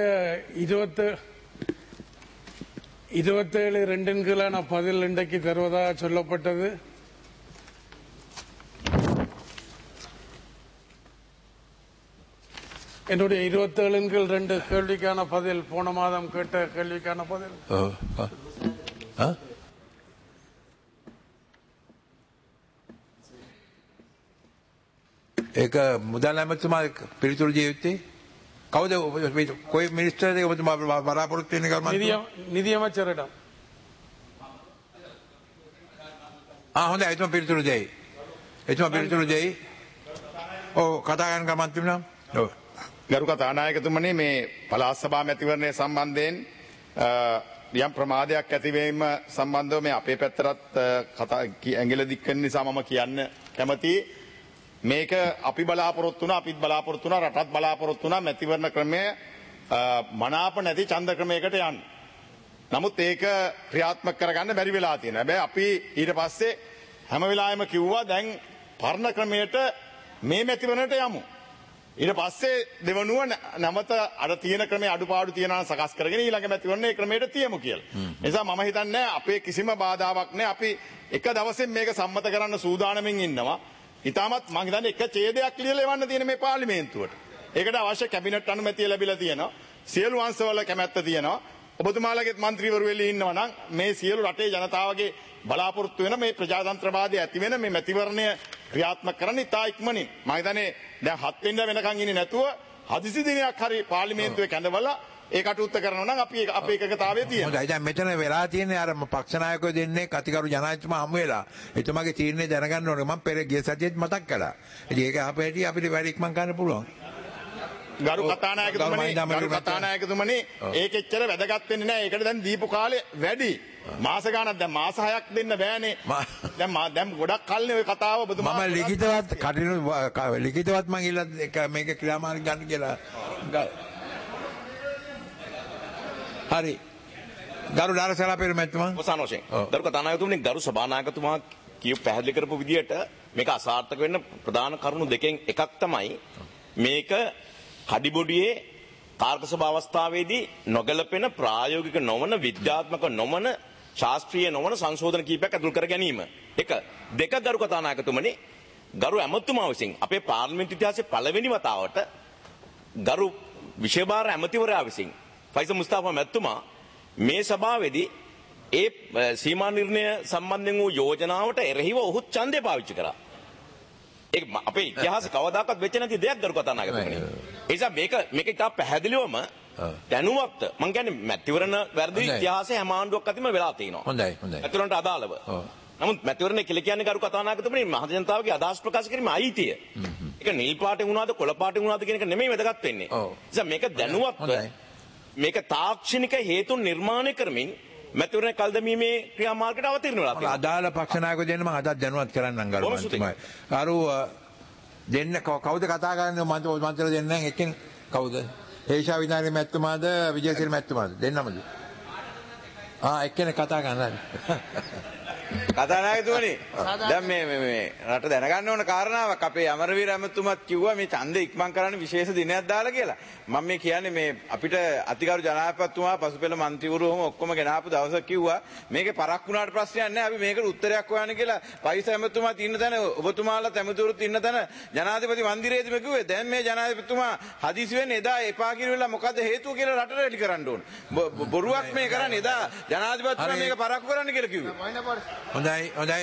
G: 27 பதில் இன்றைக்கு தருவதாக சொல்லப்பட்டது. என்னுடைய 27 கேள்விக்கான பதில் போன மாதம் கேட்ட கேள்விக்கான பதில்
A: ඒක මුදල් ඇමතුමා පිළිතුරු දිය යුත්තේ කවුද? කොයි මිනිස්ටර්ද ඔබතුමා බලාපොරොත්තු වෙන්නේ ගමන්?
G: නිදියමච්චරට.
A: හොඳයි එතුමා පිළිතුරු දෙයි. එතුමා පිළිතුරු දෙයි. කතා කරන ගමන් තිබුණා.
I: ගරු කතානායකතුමනි මේ පළාත් සභා මැතිවරණය සම්බන්ධයෙන් යම් ප්‍රමාදයක් ඇතිවීම සම්බන්ධව මේ අපේ පැත්තටත් ඇඟිල්ල දික් වෙන නිසා මම කියන්න කැමතියි. මේක අපි බලාපොරොත්තු වුණා, අපිත් බලාපොරොත්තු වුණා, රටත් බලාපොරොත්තු වුණා මැතිවරණ ක්‍රමය මනාප නැති ඡන්ද ක්‍රමයකට යන්න. නමුත් ඒක ක්‍රියාත්මක කරගන්න බැරි වෙලා තියෙනවා. හැබැයි අපි ඊට පස්සේ හැම වෙලාවෙම කිව්වා දැන් පරණ ක්‍රමයට මේ මැතිවරණයට යමු. ඊට පස්සේ දෙවනුව නැවත අර තියෙන ක්‍රමයේ අඩුපාඩු තියෙනවා සකස් කරගෙන ඊළඟ මැතිවරණේ ක්‍රමයට තියමු කියලා. නිසා මම හිතන්නේ අපේ කිසිම බාධාවක් නැහැ. අපි එක දවසෙන් මේක සම්මත කරන්න සූදානමින් ඉන්නවා. ඉතාමත් මම හිතන්නේ එක ඡේදයක් ලියලා එවන්න තියෙන මේ පාර්ලිමේන්තුවට. ඒකට අවශ්‍ය කැබිනට් අනුමැතිය ලැබිලා තියෙනවා. සියලු අංශවල කැමැත්ත තියෙනවා. ඔබතුමාලගේත් മന്ത്രിවරු වෙලී ඉන්නවා නම් මේ සියලු රටේ ජනතාවගේ බලාපොරොත්තු වෙන මේ ප්‍රජාතන්ත්‍රවාදය ඇති වෙන මේ මැතිවරණය ක්‍රියාත්මක කරන්න ඉතා ඉක්මනින් මම හිතන්නේ දැන් 7 වෙනිදා වෙනකන් ඉන්නේ නැතුව හදිසි දිනයක් හරි පාර්ලිමේන්තුවේ කැඳවලා ඒ කටයුත්ත කරනවා නම් අපි අපේ එකගතාවයේ තියෙනවා.
A: හොඳයි දැන් මෙතන වෙලා තියෙන්නේ අර පක්ෂ නායකයෝ දෙන්නේ කතිකරු ජනාධිපතිතුමා හමු වෙලා එතුමාගේ තීරණය දැනගන්න ඕනේ මම පෙර ගිය සතියේත් මතක් කළා. ඉතින් ඒක අපේටි අපිට වැඩි ඉක්මන් කරන්න පුළුවන්.
I: ගරු කතානායකතුමනි ඒක එච්චර වැදගත් වෙන්නේ නැහැ. ඒකට දැන් දීපු කාලේ වැඩි. මාස ගානක් දැන් මාස 6ක් දෙන්න බෑනේ. දැන් ගොඩක් කල්නේ ඔය කතාව ඔබතුමා
A: මම ලිඛිතවත් මම ඉල්ල මේක ක්‍රියාමාර්ග ගන්න කියලා. හරි. ගරු ඩාරසලා පෙරමැතිතුමා.
E: අවසාන වශයෙන් ගරු කතානායකතුමනි ගරු සභානායකතුමා කියු පැහැදිලි කරපු විදියට මේක අසාර්ථක වෙන්න ප්‍රධාන කරුණු දෙකෙන් එකක් තමයි මේක කඩිබොඩියේ කාර්ක සභා අවස්ථාවේදී නොගැලපෙන ප්‍රායෝගික නොවන විද්‍යාත්මක නොවන ශාස්ත්‍රීය නොවන සංශෝධන කීපයක් ඇතුළු කර ගැනීම. එක දෙක ගරු කතානායකතුමනි ගරු ඇමතුමා විසින් අපේ පාර්ලිමේන්තු ඉතිහාසයේ පළවෙනි වතාවට ගරු විශේෂ ඇමතිවරයා විසින් ෆයිසල් මුස්තාෆා මැතිතුමා මේ සභාවේදී ඒ සීමා නිර්ණය සම්බන්ධයෙන් වූ යෝජනාවට එරෙහිව ඔහු ඡන්දය පාවිච්චි කරා. ඒක අපේ ඉතිහාසයේ කවදාකවත් වෙච්ච නැති දෙයක් ගරු කතානායකතුමනි. ඒ නිසා මේක ඉතා පැහැදිලිවම දැනුවත් මම කියන්නේ මැතිවරණ වැරදි ඉතිහාසයේ හැම ආණ්ඩුවක් අතරින්ම වෙලා තියෙනවා.
A: හොඳයි.
E: මැතිවරණට අදාළව. නමුත් මැතිවරණය කියලා කියන්නේ ගරු කතානායකතුමනි මහ ජනතාවගේ අදහස් ප්‍රකාශ කිරීමේ අයිතිය. ඒක නිල් පාටින් වුණාද කොළ පාටින් වුණාද කියන එක නෙමෙයි වැදගත් වෙන්නේ. ඒ නිසා මේක දැනුවත්ව මේක තාක්ෂණික හේතුන් නිර්මාණය කරමින් මැතිවරණ කල් දැමීමේ ක්‍රියාමාර්ගයට අවතීර්ණ වෙලා තියෙනවා.
A: අදාළ පක්ෂ නායකයෝ දෙන්න මම අදත් දැනුවත් කරන්නම් ගරු මන්ත්‍රීතුමා. අර දෙන්න කවුද කතා කරන්නේ මන්ත්‍රීතුමා දෙන්නෙන් එකෙන් කවුද? හේෂා විනාරි මැතිතුමාද විජේසිරි මැතිතුමාද දෙන්නමද? එක්කෙනෙක් කතා කරන්න.
J: කතානායකතුමනි දැන් මේ රට දැනගන්න ඕන කාරණාවක් අපේ අමරවීර ඇමතුමත් කිව්වා මේ ඡන්දය ඉක්මන් කරන්න විශේෂ දිනයක් දාලා කියලා. මම මේ කියන්නේ මේ අපිට අතිගරු ජනාධිපතිතුමා පසුපෙළ മന്ത്രിවරුම ඔක්කොම ගෙනාපු දවසක් කිව්වා මේකේ පරක් වුණාට ප්‍රශ්නයක් නැහැ අපි මේකට උත්තරයක් හොයන්න කියලා පයිස ඇමතුමා ඉන්න තැන ඔබතුමාලා ඇමතිවරුත් ඉන්න තැන ජනාධිපති මන්දිරයේදීම කිව්වේ දැන් මේ ජනාධිපතිතුමා හදිසි වෙන්නේ එදා එපා කිරුවලා මොකද හේතුව කියලා රටට රෙඩි කරන්න ඕන. බොරුවක් මේ කරන්නේ එදා ජනාධිපතිතුමා මේක පරක්කු කරන්න කියලා කිව්වේ.
A: හොඳයි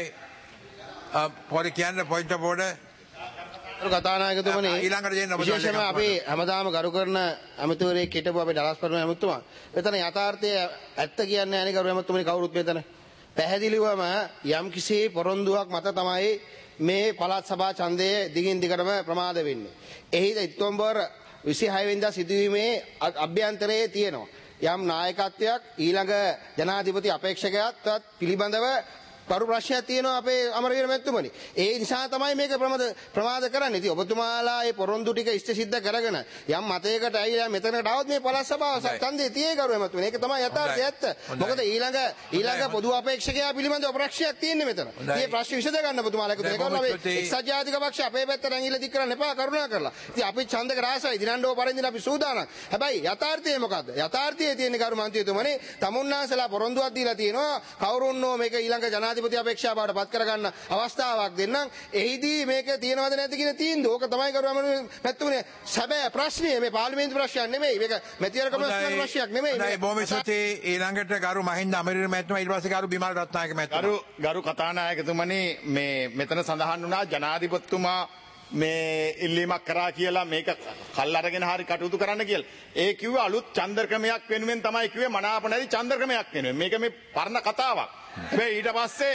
A: පොඩි කියන්න පොයින්ට් ඔෆ් ඕඩර්
F: කතානායකතුමනි
A: ඊළඟට දෙන්න ඔබ
F: විශේෂයෙන්ම අපි හැමදාම කරු කරන ඇමතිවරයෙක් හිටපු අපේ ඩලස් පරණ ඇමතුමා එතන යථාර්ථය ඇත්ත කියන්නේ නැහැ කරු ඇමතුමනි කවුරුත් මෙතන පැහැදිලිවම යම් කිසි පොරොන්දුවක් මත තමයි මේ පළාත් සභා ඡන්දය දිගින් දිගටම ප්‍රමාද වෙන්නේ. එහි ඔක්තෝබර් 26 වෙනිදා සිදුවීමේ අභ්‍යන්තරයේ තියෙනවා යම් නායකත්වයක් ඊළඟ ජනාධිපති අපේක්ෂකයාත් පිළිබඳව පරු ප්‍රශ්නයක් තියෙනවා අපේ අමරවීර මැතිතුමනි. ඒ නිසා තමයි මේක ප්‍රමාද කරන්නේ. ඉතින් ඔබතුමාලා මේ පොරොන්දු ටික ඉෂ්ට සිද්ධ කරගෙන යම් මතයකට ඇවිල්ලා මෙතනකට આવොත් මේ පළාත් සභාව ඡන්දේ තියේ කරුවේ මැතිතුමනි. ඒක තමයි යථාර්ථය ඇත්ත. මොකද ඊළඟ පොදු අපේක්ෂකයා පිළිබඳව ප්‍රශ්නයක් තියෙන්නේ මෙතන. මේ ප්‍රශ්න විසඳ ගන්න ඔබතුමාලා එකතු වෙලා අපි එක්සත් ජාතික පක්ෂ අපේ පැත්තට ඇඟිල්ල දික් කරන්න එපා කරුණා කරලා. ඉතින් අපි ඡන්දක රාසයි දිනන්නෝ පරින්දින අපි සූදානම්. හැබැයි යථාර්ථය මොකද්ද? යථාර්ථයේ තියෙන කරු මන්ත්‍රීතුමනි තමුන්නාසලා පොරොන්දුවක් දීලා තියෙනවා කවුරුන්නෝ මේක ඊළඟ ජනාධිපති අපේක්ෂා බවට පත් කරගන්න අවස්ථාවක් දෙන්නම්. එහිදී මේක තියෙනවද නැද්ද කියන තීන්දුව ඕක තමයි කරුවම මැතිතුමනි සැබෑ ප්‍රශ්නේ මේ පාර්ලිමේන්තු ප්‍රශ්නයක් නෙමෙයි. මේක මැතිවරණ කමිටුවේ ප්‍රශ්නයක් නෙමෙයි.
A: මේ බොහොම ස්තුතියි ඊළඟට ගරු මහින්ද අමරවීර මැතිතුමා ඊට පස්සේ ගරු බිමල් රත්නායක මැතිතුමා.
I: ගරු කතානායකතුමනි මේ මෙතන සඳහන් වුණා ජනාධිපතිතුමා මේ ඉල්ලීමක් කරා කියලා මේක කල් අරගෙන හරි කටයුතු කරන්න කියලා. ඒ කිව්වේ අලුත් ඡන්ද ක්‍රමයක් වෙනුවෙන් තමයි කිව්වේ මනාප නැති ඡන්ද ක්‍රමයක් වෙනුවෙන්. මේක මේ පරණ කතාවක්. හැබැයි ඊට පස්සේ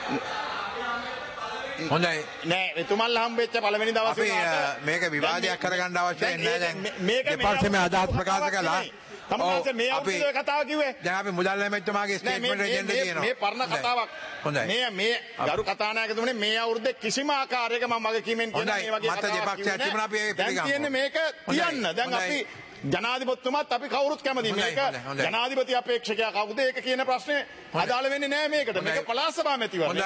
A: හොඳයි
I: නෑ එතුමන්ලා හම්බෙච්ච පළවෙනි දවසේ
A: මේක විවාදයක් කරගන්න අවශ්‍ය නැහැ දැන් දෙපාර්තමේන්තුවේ අදහස් ප්‍රකාශ කළා.
I: තමන්සේ මේ අවුරුද්දේ කතාව කිව්වේ
A: දැන් අපි මුදල් නැමැතිතුමාගේ ස්ටේට්මන්ට් එක දෙන්න තියෙනවා.
I: මේ පරණ කතාවක්.
A: හොඳයි.
I: මේ ගරු කතානායකතුමනි මේ අවුරුද්දේ කිසිම ආකාරයක මම වගකීමෙන් කියන මේ වගේ
A: මත දෙපක්ෂයක් තිබුණා අපි ඒක පිළිගන්නවා.
I: දැන් තියෙන්නේ මේක තියන්න. දැන් අපි ජනාධිපතිතුමාත් අපි කවුරුත් කැමති මේක ජනාධිපති අපේක්ෂකයා කවුද ඒක කියන ප්‍රශ්නේ අදාළ වෙන්නේ නැහැ මේකට. මේක පළාත් සභා මැතිවරණ.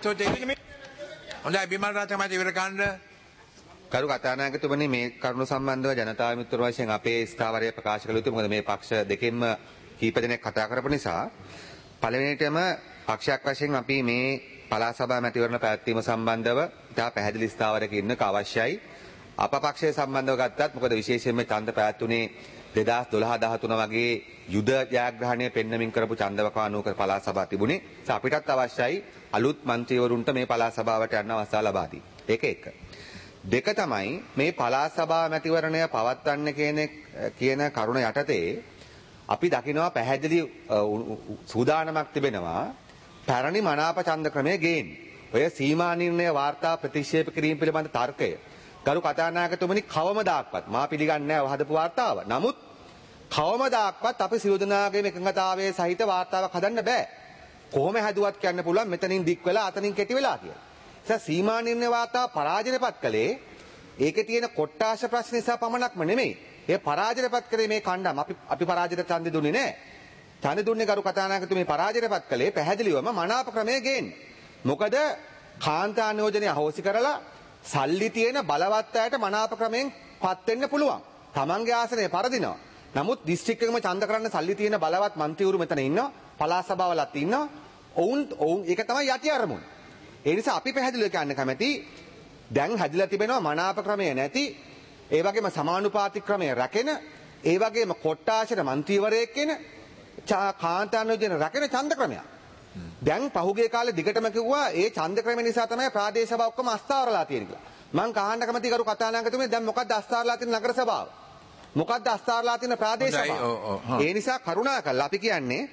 A: හොඳයි බිමල් රත්නායක ඉවර ගන්න.
K: කරු කතානායකතුමනි මේ කරුණු සම්බන්ධව ජනතා මිත්‍ර වශයෙන් අපේ ස්ථාවරය ප්‍රකාශ කළ යුතුයි. මොකද මේ පක්ෂ දෙකෙන්ම කීප දෙනෙක් කතා කරපු නිසා පළවෙනිටම පක්ෂයක් වශයෙන් අපි මේ පළාත් සභා මැතිවරණ පැවැත්වීම සම්බන්ධව ඉතා පැහැදිලි ස්ථාවරයක ඉන්නක අවශ්‍යයි. අපපක්ෂය සම්බන්ධව ගත්තත් මොකද විශේෂයෙන්ම ඡන්ද පැවැත්ුනේ 2012-13 වගේ යුද ජයග්‍රහණය පෙන්වමින් කරපු ඡන්දවකානුවක පළාත් සභාව තිබුණේ. අපිටත් අවශ්‍යයි අලුත් මන්ත්‍රීවරුන්ට මේ පළාත් සභාවට යන්න අවස්ථාව ලබා දී. ඒක එක. දෙක තමයි මේ පළාත් සභා මැතිවරණය පවත්වන්න කියන කරුණ යටතේ අපි දකිනවා පැහැදිලි සූදානමක් තිබෙනවා පැරණි මනාප ඡන්ද ක්‍රමය ගේන්න. ඔය සීමා නිර්ණය වාර්තා ප්‍රතික්ෂේප කිරීම පිළිබඳ තර්කය ගරු කතානායකතුමනි කවමදාක්වත් මා පිළිගන්නේ නැහැ වහදපු වාර්තාව. නමුත් කවමදාක්වත් අපි සියලු දෙනාගේම එකඟතාවයේ සහිත වාර්තාවක් හදන්න බෑ. කොහොම හැදුවත් කියන්න පුළුවන් මෙතනින් දික් වෙලා අතනින් කෙටි වෙලා කියලා. ඒ සීමා නිර්ණය වාර්තාව පරාජයටපත් කළේ ඒකේ තියෙන කොට්ටාශ ප්‍රශ්න නිසා පමණක්ම නෙමෙයි. ඒ පරාජයටපත් කරේ මේ කණ්ඩායම අපි පරාජයට ඡන්දෙ දුන්නේ නැහැ. ඡන්දෙ දුන්නේ ගරු කතානායකතුමනි පරාජයටපත් කළේ පැහැදිලිවම මනාප ක්‍රමය ගේන්න. මොකද කාන්තා නියෝජනය අහෝසි කරලා සල්ලි තියෙන බලවත් අයට මනාප ක්‍රමයෙන් පත් වෙන්න පුළුවන්. තමන්ගේ ආසනය පරදිනවා. නමුත් දිස්ත්‍රික්ක එකම ඡන්ද කරන්න සල්ලි තියෙන බලවත් മന്ത്രിවරු මෙතන ඉන්නවා. පළාත් සභාවලත් ඉන්නවා. ඔවුන් ඒක තමයි යටි අරමුණ. ඒ නිසා අපි පැහැදිලිව කියන්න කැමැති දැන් හැදිලා තිබෙනවා මනාප ක්‍රමය නැති ඒ වගේම සමානුපාතික ක්‍රමය රැකෙන ඒ වගේම කොට්ටාශයට മന്ത്രിවරයෙක් කියන කාන්තා නියෝජන රැකෙන ඡන්ද ක්‍රමයක්. දැන් පහුගිය කාලේ දිගටම කිව්වා ඒ ඡන්ද ක්‍රම නිසා තමයි ප්‍රාදේශ සභා ඔක්කොම අස්ථාවරලා තියෙන්නේ කියලා. මම කහන්න කැමති කරු කතානායකතුමනි දැන් මොකද්ද අස්ථාවරලා තියෙන නගර සභාව? මොකද්ද අස්ථාවරලා තියෙන ප්‍රාදේශ සභාව? ඒ නිසා කරුණාකරලා අපි කියන්නේ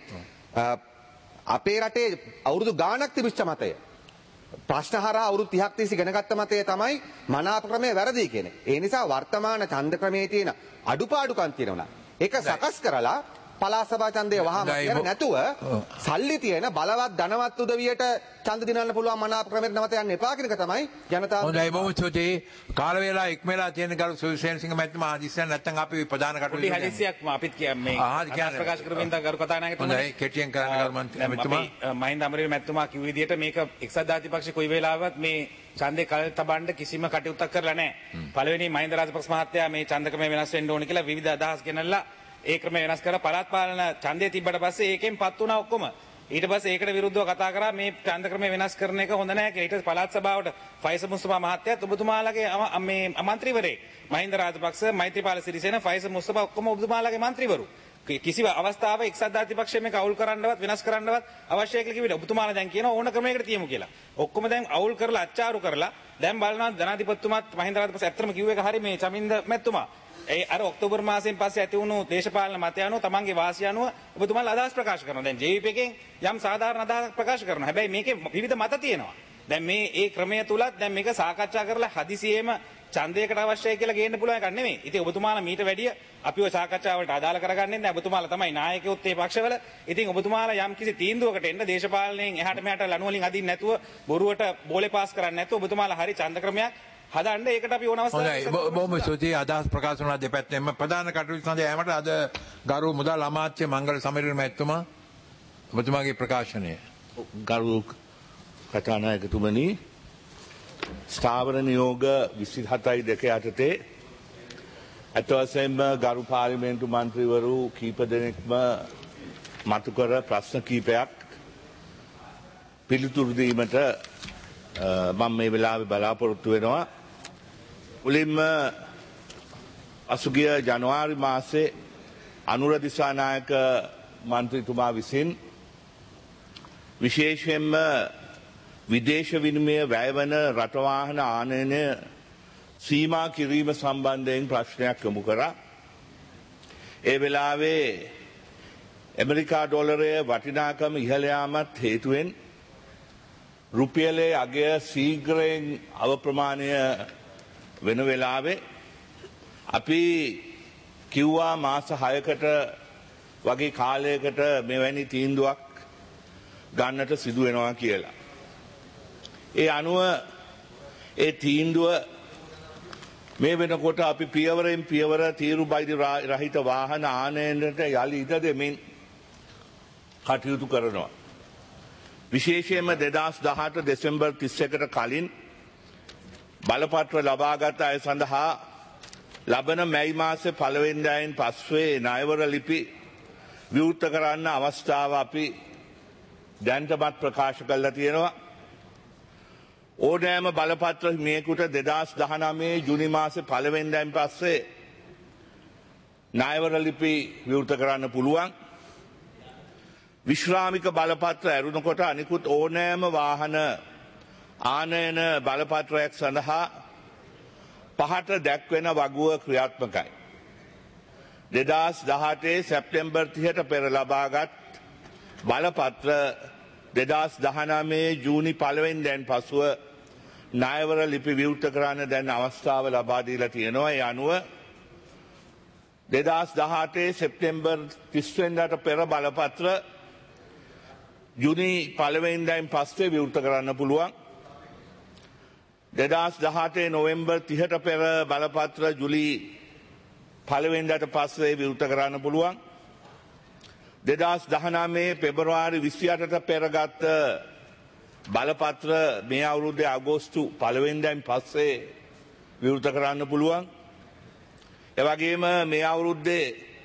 K: අපේ රටේ අවුරුදු ගාණක් තිබිච්ච මතය. ප්‍රශ්න හරහා අවුරුදු 30ක් තිස්සේ ඉගෙන ගත්ත මතය තමයි මනාප ක්‍රමය වැරදි කියන්නේ. ඒ නිසා වර්තමාන ඡන්ද ක්‍රමයේ තියෙන අඩුපාඩුකම් තියෙනවා. ඒක සකස් කරලා පළාත් සභා ඡන්දය වහම කියන නැතුව සල්ලි තියෙන බලවත් ධනවත් උදවියට ඡන්ද දිනන්න පුළුවන් මනාප ක්‍රමයට නැවත යන්න එපා කියන එක තමයි ජනතාව.
A: හොඳයි බොහොම ස්තුතියි. කාල වේලා ඉක්මලා තියෙන ගරු සුවිශේෂසිංහ මහත්මයා ආදිස්සන් නැත්නම් අපි ප්‍රධාන කටයුතු
B: පොඩි හදිසියක් අපිත් කියන්නේ අදහස් ප්‍රකාශ කරමින් ගරු කතානායකතුමනි.
A: හොඳයි කෙටියෙන් කරන්න ගරු මන්ත්‍රීතුමා.
B: මහින්ද අමරවීර මැතිතුමා කිව්ව විදිහට මේක එක්සත් ජාතික පක්ෂ කොයි වෙලාවවත් මේ ඡන්දේ කල් තබන්න කිසිම කටයුත්තක් කරලා නැහැ. පළවෙනි මහින්ද රාජපක්ෂ මහත්තයා මේ ඡන්ද ක්‍රමය වෙනස් වෙන්න ඕන කියලා විවිධ අදහස් ගෙනල්ලා ඒ ක්‍රමය වෙනස් කරලා පළාත් පාලන ඡන්දය තිබ්බට පස්සේ ඒකෙන් පත් වුණා ඔක්කොම. ඊට පස්සේ ඒකට විරුද්ධව කතා කරා මේ ඡන්ද ක්‍රමය වෙනස් කරන එක හොඳ නැහැ කියලා. ඊට පළාත් සභාවට ෆයිස මුස්තෆා මහත්තයාත් ඔබතුමාලගේ මේ මන්ත්‍රීවරේ මහින්ද රාජපක්ෂ මෛත්‍රීපාල සිරිසේන ෆයිස මුස්තෆා ඔක්කොම ඔබතුමාලගේ මන්ත්‍රීවරු. කිසිම අවස්ථාවක එක්සත් ජාතික පක්ෂය මේක අවුල් කරන්නවත් වෙනස් කරන්නවත් අවශ්‍යයි කියලා කිව්වේ. ඔබතුමාලා දැන් කියනවා ඕන ක්‍රමයකට තියමු කියලා. ඔක්කොම දැන් අවුල් කරලා අච්චාරු කරලා දැන් බලනවා ජනාධිපතිතුමාත් මහින්ද රාජපක්ෂ ඇත්තටම කිව්ව එක හරි මේ චමින්ද මැතිතුමා ඒ අර ඔක්තෝබර් මාසයෙන් පස්සේ ඇති වුණු දේශපාලන මතය අනුව තමන්ගේ වාසිය අනුව ඔබතුමාලා අදහස් ප්‍රකාශ කරනවා. දැන් JVP එකෙන් යම් සාධාරණ අදහසක් ප්‍රකාශ කරනවා. හැබැයි මේකේ විවිධ මත තියෙනවා. දැන් මේ ඒ ක්‍රමය තුලත් දැන් මේක සාකච්ඡා කරලා හදිසියෙම ඡන්දයකට අවශ්‍යයි කියලා ගේන්න පුළුවන් එකක් නෙමෙයි. ඉතින් ඔබතුමාලා මීට වැඩිය අපිව සාකච්ඡාවලට අදාළ කරගන්නේ නැහැ. ඔබතුමාලා තමයි නායකයොත් මේ පක්ෂවල. ඉතින් ඔබතුමාලා යම් කිසි තීන්දුවකට එන්න දේශපාලනයෙන් එහාට මෙහාට ලණු වලින් අදින්න නැතුව බොරුවට බෝලේ පාස් කරන්නේ නැතුව ඔබතුමාලා හරි ඡන්ද ක්‍රමයක් හදන්න ඒකට අපි ඕන අවස්ථාවක්.
A: හොඳයි බොහොම ස්තුතියි. අදහස් ප්‍රකාශ වුණා දෙපැත්තෙන්ම. ප්‍රධාන කටයුතු සඳහා යෑමට අද ගරු මුදල් අමාත්‍ය මංගල සමරවීර මහත්මයා ඔබතුමාගේ ප්‍රකාශනය.
L: ගරු කතානායකතුමනි ස්ථාවර නියෝග 27.2 යටතේ අත වශයෙන්ම ගරු පාර්ලිමේන්තු මන්ත්‍රීවරු කීප දෙනෙක්ම මතු කර ප්‍රශ්න කීපයක් පිළිතුරු දීමට මම මේ වෙලාවේ බලාපොරොත්තු වෙනවා. මුලින්ම අසුගිය ජනවාරි මාසේ අනුර දිසානායක මන්ත්‍රීතුමා විසින් විශේෂයෙන්ම විදේශ විනිමය වැයවන රටවාහන ආනයනය සීමා කිරීම සම්බන්ධයෙන් ප්‍රශ්නයක් යොමු කරා. ඒ වෙලාවේ ඇමරිකා ඩොලරය වටිනාකම ඉහළ යාමත් හේතුවෙන් රුපියලේ අගය ශීඝ්‍රයෙන් අවප්‍රමාණය වෙන වෙලාවේ අපි කිව්වා මාස 6කට වගේ කාලයකට මෙවැනි තීන්දුවක් ගන්නට සිදු වෙනවා කියලා. ඒ අනුව ඒ තීන්දුව මේ වෙනකොට අපි පියවරෙන් පියවර තීරු බයිදි රහිත වාහන ආනයනයට යලි ඉඩ දෙමින් කටයුතු කරනවා. විශේෂයෙන්ම 2018 දෙසැම්බර් 31ට කලින් බලපත්‍ර ලබාගත් අය සඳහා ලබන මැයි මාසේ පළවෙනිදායෙන් පස්සේ ණයවර ලිපි විවෘත කරන්න අවස්ථාව අපි දැන්ටමත් ප්‍රකාශ කරලා තියෙනවා. ඕනෑම බලපත්‍ර හිමියෙකුට 2019 ජුනි මාසේ 1 වෙනිදායින් පස්සේ ණයවර ලිපි විවෘත කරන්න පුළුවන්. විශ්‍රාමික බලපත්‍ර ඇරුණකොට අනිකුත් ඕනෑම වාහන ආනයන බලපත්‍රයක් සඳහා පහට දැක්වෙන වගුව ක්‍රියාත්මකයි. 2018 සැප්තැම්බර් 30ට පෙර ලබාගත් බලපත්‍ර 2019 ජූනි 1 වෙනිදාන් පසුව ණයවර ලිපි විවෘත කරන්න දැන් අවස්ථාව ලබා දීලා තියෙනවා. ඒ අනුව 2018 සැප්තැම්බර් 30 වෙනිදාට පෙර බලපත්‍ර ජුනි 1 වෙනිදාන් පස්සේ විවෘත කරන්න පුළුවන්. 2018 නොවැම්බර් 30ට පෙර බලපත්‍ර ජුලි 1 වෙනිදාට පස්සේ විවෘත කරන්න පුළුවන්. 2019 පෙබරවාරි 28ට පෙරගත් බලපත්‍ර මේ අවුරුද්දේ අගෝස්තු 1 වෙනිදාන් පස්සේ විවෘත කරන්න පුළුවන්. ඒ වගේම මේ අවුරුද්දේ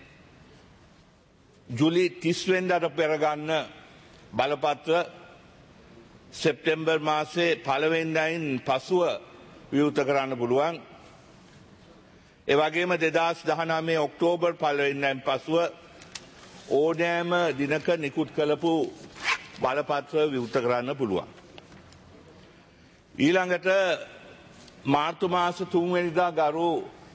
L: ජුලි 30 වෙනිදාට පෙරගන්න බලපත්‍ර සෙප්තැම්බර් මාසේ 1 වෙනිදායින් පසුව විවෘත කරන්න පුළුවන්. ඒ වගේම 2019 ඔක්තෝබර් 1 වෙනිදායින් පසුව ඕනෑම දිනක නිකුත් කළපු බලපත්‍ර විවෘත කරන්න පුළුවන්. ඊළඟට මාර්තු මාස 3 වෙනිදා ගරු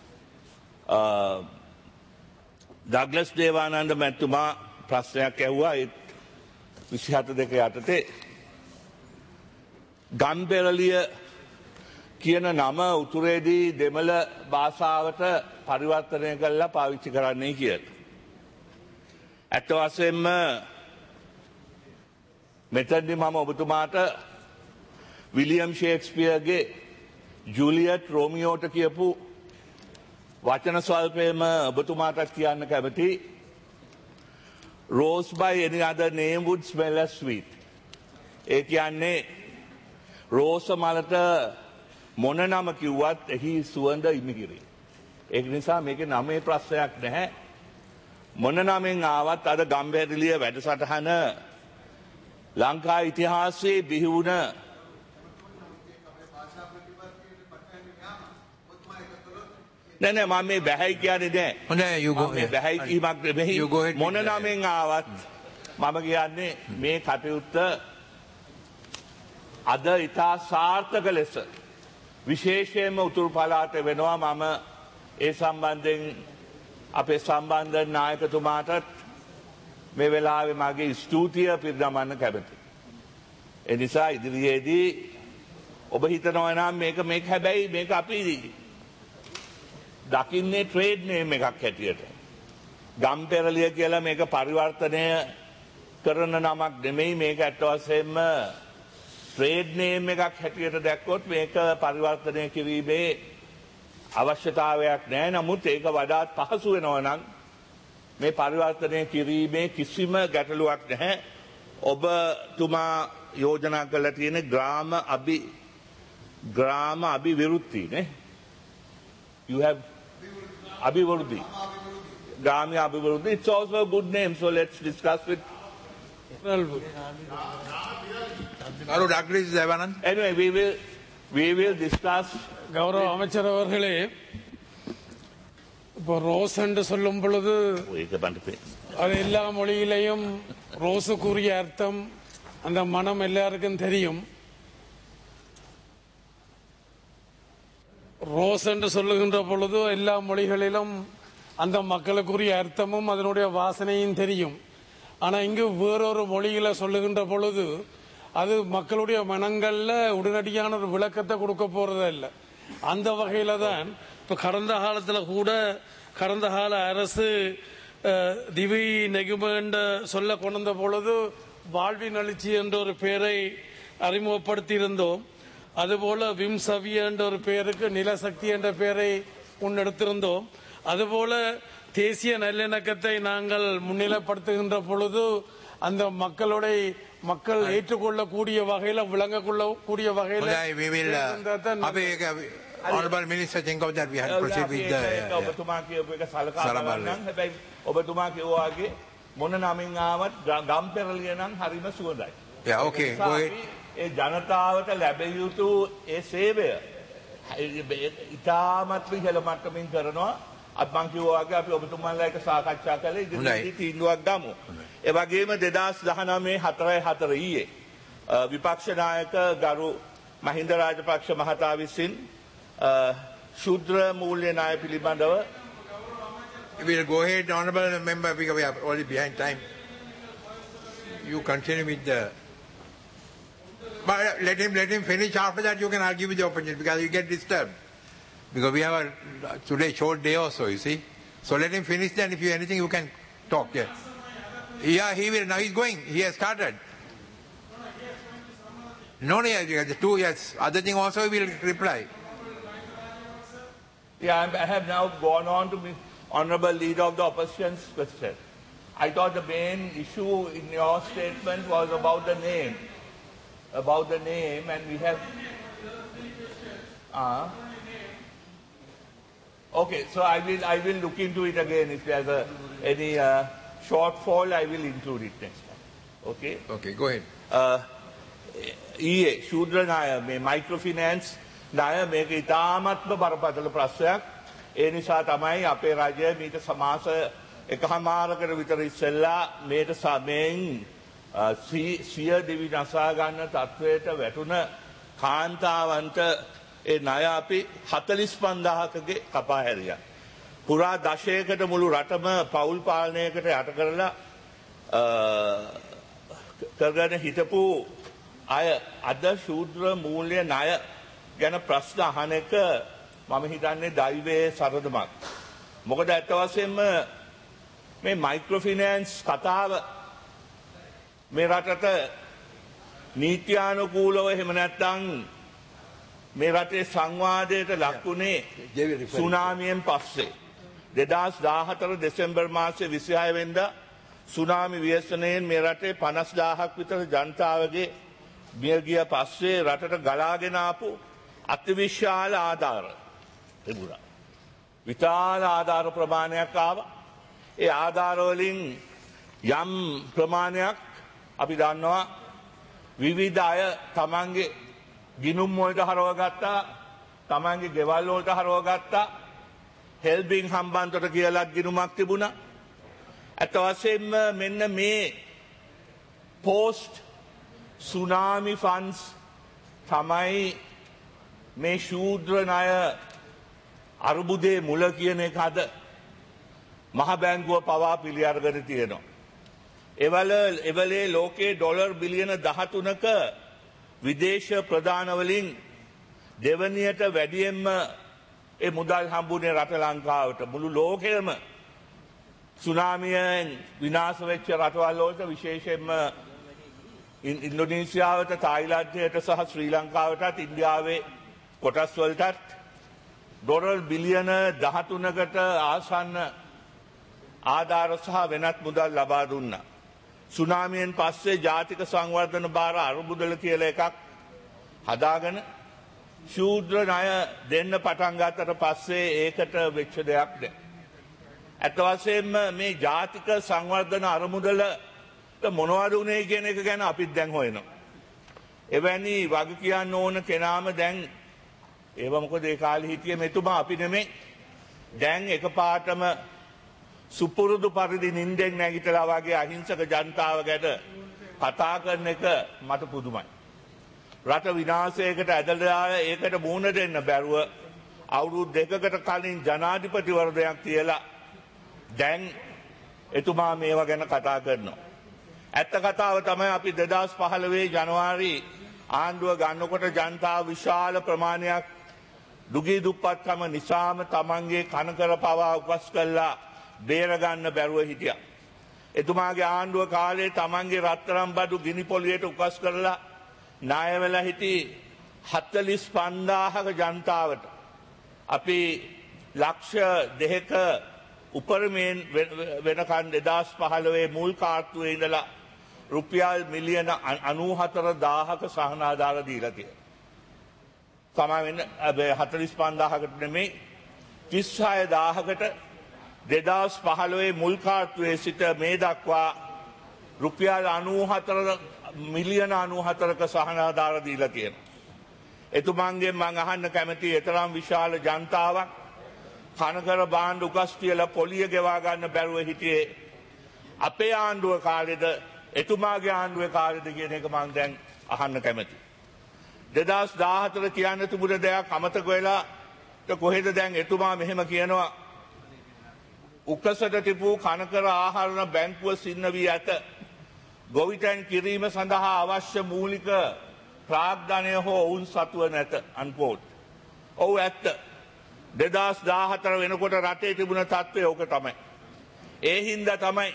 L: ඩග්ලස් දේවානන්ද මැතිතුමා ප්‍රශ්නයක් ඇහුවා. ඒ 27 යටතේ ගම්පෙරළිය කියන නම උතුරේදී දෙමළ භාෂාවට පරිවර්තනය කරලා පාවිච්චි කරන්නේ කියලා. ඇත්ත වශයෙන්ම මෙතනදී මම ඔබතුමාට විලියම් ෂේක්ස්පියර්ගේ ජුලියට් රෝමියෝට කියපු වචන ස්වල්පයම ඔබතුමාට කියන්න කැමති. Rose by any other name would smell as sweet. ඒ කියන්නේ රෝස මලට මොන නම කිව්වත් එහි සුවඳ ඉමිහිරි. ඒක නිසා මේකේ නමේ ප්‍රශ්නයක් නැහැ. මොන නමෙන් ආවත් අද ගම්පෙරළිය වැඩසටහන ලංකා ඉතිහාසයේ බිහි වුණ නෑ මම මේ බැහැයි කියන්නේ නෑ.
A: හොඳයි you go ahead.
L: බැහැයි කීමක් නෙමෙයි. මොන නමෙන් ආවත් මම කියන්නේ මේ කටයුත්ත අද ඉතා සාර්ථක ලෙස විශේෂයෙන්ම උතුරු පළාත වෙනවා. මම ඒ සම්බන්ධයෙන් අපේ සම්බන්ධ නායකතුමාටත් මේ වෙලාවේ මගේ ස්තුතිය පිරිනමන්න කැමතියි. ඒ නිසා ඉදිරියේදී ඔබ හිතනවා නම් මේක හැබැයි මේක අපි දකින්නේ ට්‍රේඩ් නේම් එකක් හැටියට. ගම්පෙරළිය කියලා මේක පරිවර්තනය කරන නමක් නෙමෙයි. මේක ඇත්ත වශයෙන්ම ට්‍රේඩ් නේම් එකක් හැටියට දැක්කොත් මේක පරිවර්තනය කිරීමේ අවශ්‍යතාවයක් නැහැ. නමුත් ඒක වඩාත් පහසු වෙනවා නම් මේ පරිවර්තනය කිරීමේ කිසිම ගැටලුවක් නැහැ. ඔබතුමා යෝජනා කරලා තියෙන ග්‍රාම අභිවෘද්ධි නේ. You have Abhivrudhi. Grami Abhivrudhi. It's also a good name, so let's discuss with. Anyway, we will discuss.
G: கௌரவ அமைச்சர் அவர்களே, இப்போ ரோஸ் என்று சொல்லும் பொழுது அது எல்லா மொழியிலையும் ரோஸுக்குரிய அர்த்தம் அந்த மனம் எல்லாருக்கும் தெரியும். ரோஸ் என்று சொல்லுகின்ற பொழுது எல்லா மொழிகளிலும் அந்த மக்களுக்குரிய அர்த்தமும் அதனுடைய வாசனையும் தெரியும். ஆனால் இங்கு வேறொரு மொழியில சொல்லுகின்ற பொழுது அது மக்களுடைய மனங்கள்ல உடனடியான ஒரு விளக்கத்தை கொடுக்க போறதா இல்லை. அந்த வகையில தான் இப்ப கடந்த காலத்துல கூட கடந்த கால அரசு திவி நெகும என்ற சொல்ல கொண்ட பொழுது வாழ்வின் எழுச்சி என்ற ஒரு பெயரை அறிமுகப்படுத்தி இருந்தோம். அதுபோல விம் சவிய என்ற ஒரு பெயருக்கு நிலசக்தி என்ற பெயரை முன்னெடுத்திருந்தோம். அதுபோல தேசிய நல்லிணக்கத்தை நாங்கள் முன்னிலைப்படுத்துகின்ற பொழுது அந்த மக்கள் ஏற்றுக்கொள்ளக்கூடிய வகையில விளங்கக்கூடிய வகையில
A: Honorable Minister, think of that we had proceed with the
L: ඔබතුමා කියපු එක සලකා බලන්න. හැබැයි ඔබතුමා කිව්වාගේ මොන නමින් ආවත් ගම්පෙරළිය නම් හරිම සුවඳයි.
A: Yeah, okay. Go ahead.
L: ඒ ජනතාවට ලැබිය යුතු ඒ සේවය ඉතාමත් ඉහළ මට්ටමින් කරනවා. අත් මං කිව්වා වගේ අපි ඔබතුමන්ලා එක සාකච්ඡා කළේ ඉදිරියේදී තීන්දුවක් ගමු. ඒ වගේම 2019 4/4 ඊයේ විපක්ෂ නායක ගරු මහින්ද රාජපක්ෂ මහතා විසින් ශුද්‍ර මූල්‍ය ණය පිළිබඳව
A: We'll go ahead, honorable member, because we are already behind time. You continue with the... But let him finish. After that you can argue with the opposition because you get disturbed. Because we have a today short day also, you see. So let him finish, then if you anything you can talk. Yeah, yeah, he will. Now he's going. He has started. No, the 2 years. Other thing also he will reply.
L: Yeah, I have now gone on to be honorable leader of the opposition's question. I thought the main issue in your statement was about the name. About the name, and we have... Okay, so I will look into it again. If there's any shortfall, I will include it next time. Okay?
A: Okay, go ahead.
L: ඊයේ ශූද්‍ර ණය මේ මයික්‍රොෆිනෑන්ස් ණය මේක ඉතාමත්ම බරපතල ප්‍රශ්නයක්. ඒ නිසා තමයි අපේ රජය මීට සමාස එකහමාරකට විතර ඉස්සෙල්ලා මේට සමයෙන් සිය දිවි නසා ගන්න තත්වයට වැටුණ කාන්තාවන්ට ඒ ණය අපි 45000කගේ කපා හැරියා. පුරා දශකයකට මුළු රටම පෞල් පාලනයකට යට කරලා කරගෙන හිටපු අය අද ශූද්‍ර මූල්‍ය ණය ගැන ප්‍රශ්න අහන එක මම හිතන්නේ දෛවයේ සරදමක්. මොකද ඇත්ත වශයෙන්ම මේ මයික්‍රොෆිනෑන්ස් කතාව මේ රටට නීත්‍යානුකූලව එහෙම නැත්නම් මේ රටේ සංවාදයට ලක්ුණේ සුනාමියෙන් පස්සේ 2014 දෙසැම්බර් මාසයේ 26 වෙනිදා සුනාමි ව්‍යසනයෙන් මේ රටේ 50000ක් විතර ජනතාවගේ මිය ගිය පස්සේ රටට ගලාගෙන ආපු අතිවිශාල ආධාර තිබුණා. විශාල ආධාර ප්‍රමාණයක් ආවා. ඒ ආධාර වලින් යම් ප්‍රමාණයක් අපි දන්නවා විවිධ අය තමන්ගේ ගිනුම් වලට හරවගත්තා, තමන්ගේ ගෙවල් වලට හරවගත්තා. හෙල්බින් හම්බන්තොට කියලා ගිනුමක් තිබුණා. අත වශයෙන්ම මෙන්න මේ පෝස්ට් සුනාමි ෆන්ඩ්ස් තමයි මේ ශූද්‍ර ණය අර්බුදයේ මුල කියන එක අද මහ බැංකුව පවා පිළි අරගෙන තියෙනවා. එවලේ ලෝකයේ ඩොලර් බිලියන 13ක විදේශ ප්‍රධාන වලින් දෙවනියට වැඩියෙන්ම ඒ මුදල් හම්බුනේ රට ලංකාවට. මුළු ලෝකෙම සුනාමියෙන් විනාශ වෙච්ච රටවල් වලට විශේෂයෙන්ම ඉන්දෝනේසියාවට, තායිලන්තයට සහ ශ්‍රී ලංකාවටත් ඉන්දියාවේ කොටස් වලටත් ඩොලර් බිලියන 13කට ආසන්න ආධාර සහ වෙනත් මුදල් ලබා දුන්නා. සුනාමියෙන් පස්සේ ජාතික සංවර්ධන භාර අර්බුදල කියලා එකක් හදාගෙන ශූද්‍ර ණය දෙන්න පටන් ගත්තට පස්සේ ඒකට වෙච්ච දෙයක් නෑ. අත වශයෙන්ම මේ ජාතික සංවර්ධන අරමුදල මොනවද උනේ කියන එක ගැන අපිත් දැන් හොයනවා. එවැනි වග කියන්න ඕන කෙනාම දැන් ඒව මොකද ඒ කාලේ හිටියේ මෙතුමා අපි නෙමෙයි. දැන් එකපාරටම සුපුරුදු පරිදි නිින්දෙන් නැගිටලා වගේ අහිංසක ජනතාව ගැන කතා කරන එක මට පුදුමයි. රට විනාශයකට ඇදලා ඒකට මුහුණ දෙන්න බැරුව අවුරුදු 2කට කලින් ජනාධිපතිවරණයක් තියලා දැන් එතුමා මේවා ගැන කතා කරනවා. ඇත්ත කතාව තමයි අපි 2015 ජනවාරි ආණ්ඩුව ගන්නකොට ජනතාව විශාල ප්‍රමාණයක් දුගී දුප්පත්කම නිසාම තමන්ගේ කනකර පවා උකස් කළා බේරගන්න බැරුව හිටියා. එතුමාගේ ආණ්ඩුව කාලේ තමන්ගේ රත්තරන් බඩු ගිනි පොලියට උකස් කරලා ණය වෙලා හිටි 45000ක ජනතාවට අපි ලක්ෂ 2ක උපරිමයෙන් වෙනකන් 2015 මුල් කාර්තුවේ ඉඳලා රුපියල් මිලියන 94000ක සහනාධාර දීලා තියෙනවා. සමාවෙන්න 45000කට නෙමෙයි 36000කට 2015 මුල් කාර්තුවේ සිට මේ දක්වා රුපියල් 94 මිලියන 94ක සහනාධාර දීලා තියෙනවා. එතුමන්ගෙන් මම අහන්න කැමතියි එතරම් විශාල ජනතාවක් කනකර බාණ්ඩ උකස් කියලා පොලිය ගෙවා ගන්න බැරුව හිටියේ අපේ ආණ්ඩුව කාලෙද එතුමාගේ ආණ්ඩුවේ කාලෙද කියන එක මම දැන් අහන්න කැමතියි. 2014 කියන්න තිබුණ දෙයක් අමතක වෙලා කොහෙද දැන් එතුමා මෙහෙම කියනවා උකසට තිබූ කනකර ආහාර බැංකුව සින්න වී ඇත. ගොවිතැන් කිරීම සඳහා අවශ්‍ය මූලික ප්‍රාග්ධනය හෝ ඔවුන් සතුව නැත අන්කෝට්. ඔව් ඇත්ත. 2014 වෙනකොට රටේ තිබුණ තත්ත්වය ඕක තමයි. ඒ හින්දා තමයි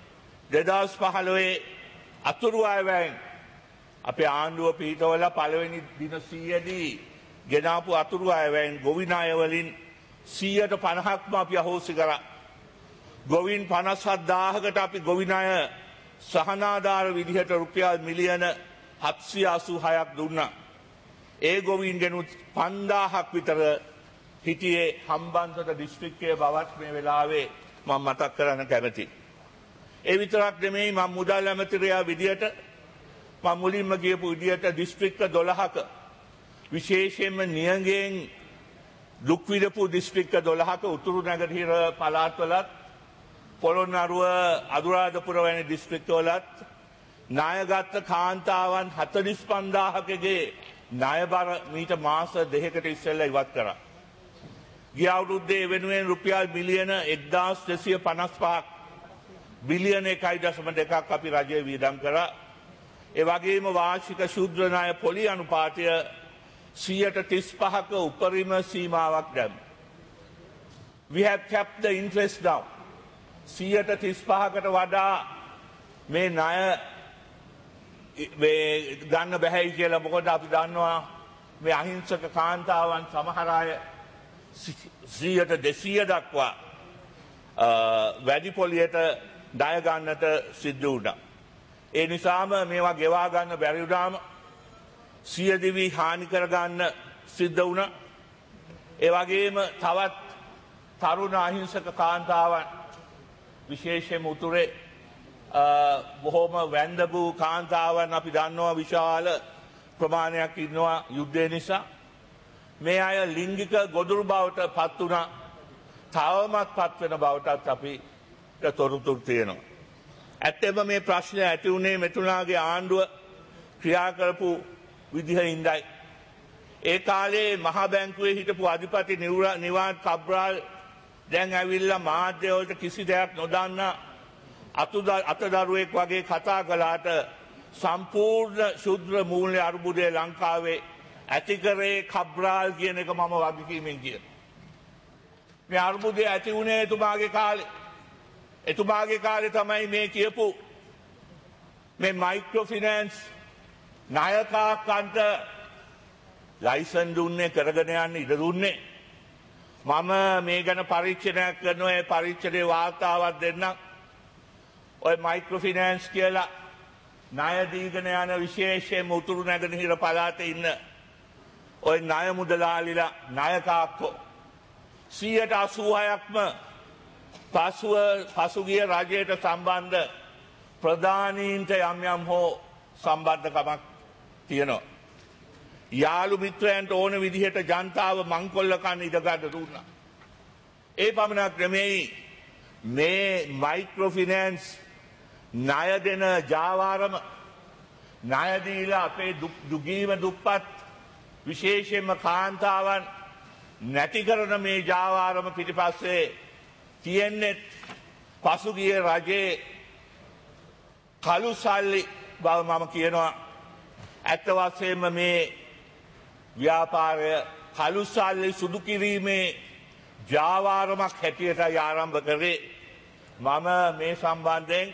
L: 2015 අතුරු අයවැයෙන් අපේ ආණ්ඩුව පිටවල පළවෙනි දින 100දී ගෙනාපු අතුරු අයවැයෙන් ගොවි ණය වලින් 50%ක්ම අපි අහෝසි කරා. ගොවින් 57000කට අපි ගොවි ණය සහනාධාර විදිහට රුපියල් මිලියන 786ක් දුන්නා. ඒ ගොවීන් ගෙනුත් 5000ක් විතර හිටියේ හම්බන්තොට දිස්ත්‍රික්කයේ බවත් මේ වෙලාවේ මම මතක් කරන්න කැමතියි. ඒ විතරක් නෙමෙයි මම මුදල් ඇමතිවරයා විදියට මම මුලින්ම කියපු විදියට දිස්ත්‍රික්ක 12ක විශේෂයෙන්ම නියඟෙන් දුක් විඳපු දිස්ත්‍රික්ක 12ක උතුරු නැගෙනහිර පළාත්වලත් පොළොන්නරුව අනුරාධපුර වැනි දිස්ත්‍රික්කවලත් ණයගත් කාන්තාවන් 45000කගේ ණයබර මීට මාස 2කට ඉස්සෙල්ලා ඉවත් කරා. ගිය අවුරුද්දේ වෙනුවෙන් රුපියල් මිලියන 1255ක් බිලියන 1.2ක් අපි රජයේ වියදම් කරා. ඒ වගේම වාර්ෂික ශුද්ධ ණය පොලි අනුපාතය 35%ක උපරිම සීමාවක් දැම්මා. We have kept the interest down. 35%කට වඩා මේ ණය ගන්න බැහැයි කියලා මොකද අපි දන්නවා මේ අහිංසක කාන්තාවන් සමහර අය 100% දක්වා වැඩි පොලියට ණය ගන්නට සිද්ධ වුණා. ඒ නිසාම මේවා ගෙවා ගන්න බැරි වුණාම සියදිවි හානි කර ගන්න සිද්ධ වුණා. ඒ වගේම තවත් තරුණ අහිංසක කාන්තාවන් විශේෂයෙන්ම උතුරේ බොහොම වැන්දපු කාන්තාවන් අපි දන්නවා විශාල ප්‍රමාණයක් ඉන්නවා යුද්ධය නිසා. මේ අය ලිංගික ගොදුරු බවට පත් වුණා. තවමත් පත් වෙන බවටත් අපි තොරතුරු තියෙනවා. ඇත්තම මේ ප්‍රශ්නය ඇති වුණේ මෙතුණාගේ ආණ්ඩුව ක්‍රියා කරපු විදිහින්දයි. ඒ කාලේ මහා බැංකුවේ හිටපු අධිපති නිවාඩ් කබ්‍රාල් දැන් ඇවිල්ලා මාධ්‍ය වලට කිසි දෙයක් නොදන්න අතදරුවෙක් වගේ කතා කළාට සම්පූර්ණ ශුද්ධ මූල්‍ය අර්බුදය ලංකාවේ ඇති කරේ කබ්‍රාල් කියන එක මම වගකීමෙන් කියනවා. මේ අර්බුදය ඇති වුණේ එතුමාගේ කාලේ. එතුමාගේ කාලේ තමයි මේ කියපු මේ මයික්‍රෝ ෆිනෑන්ස් නායකයන්ට ලයිසන් දුන්නේ කරගෙන යන්න ඉඩ දුන්නේ. මම මේ ගැන පරීක්ෂණයක් කරනවා. ඒ පරීක්ෂණයේ වාර්තාවක් දෙන්නම්. ඔය මයික්‍රෝ ෆිනෑන්ස් කියලා ණය දීගෙන යන විශේෂයෙන්ම උතුරු නැගෙනහිර පළාතේ ඉන්න ඔය ණය මුදලාලිලා ණයකාක්කෝ 86%ක්ම පසුගිය රජයට සම්බන්ධ ප්‍රධානීන්ට යම් යම් හෝ සම්බන්ධකමක් තියෙනවා. යාළු මිත්‍රයන්ට ඕන විදිහට ජනතාව මංකොල්ල කන්න ඉඩකඩ දුන්නා. ඒ පමණක් නෙමෙයි මේ මයික්‍රෝ ෆිනෑන්ස් ණය දෙන ජාවාරම ණය දීලා අපේ දුගීම දුප්පත් විශේෂයෙන්ම කාන්තාවන් නැති කරන මේ ජාවාරම පිටිපස්සේ තියෙන්නේ පසුගිය රජේ කළු සල්ලි බව මම කියනවා. ඇත්ත වශයෙන්ම මේ ව්‍යාපාරය කළු සල්ලි සුදු කිරීමේ ජාවාරමක් හැටියට ආරම්භ කරේ. මම මේ සම්බන්ධයෙන්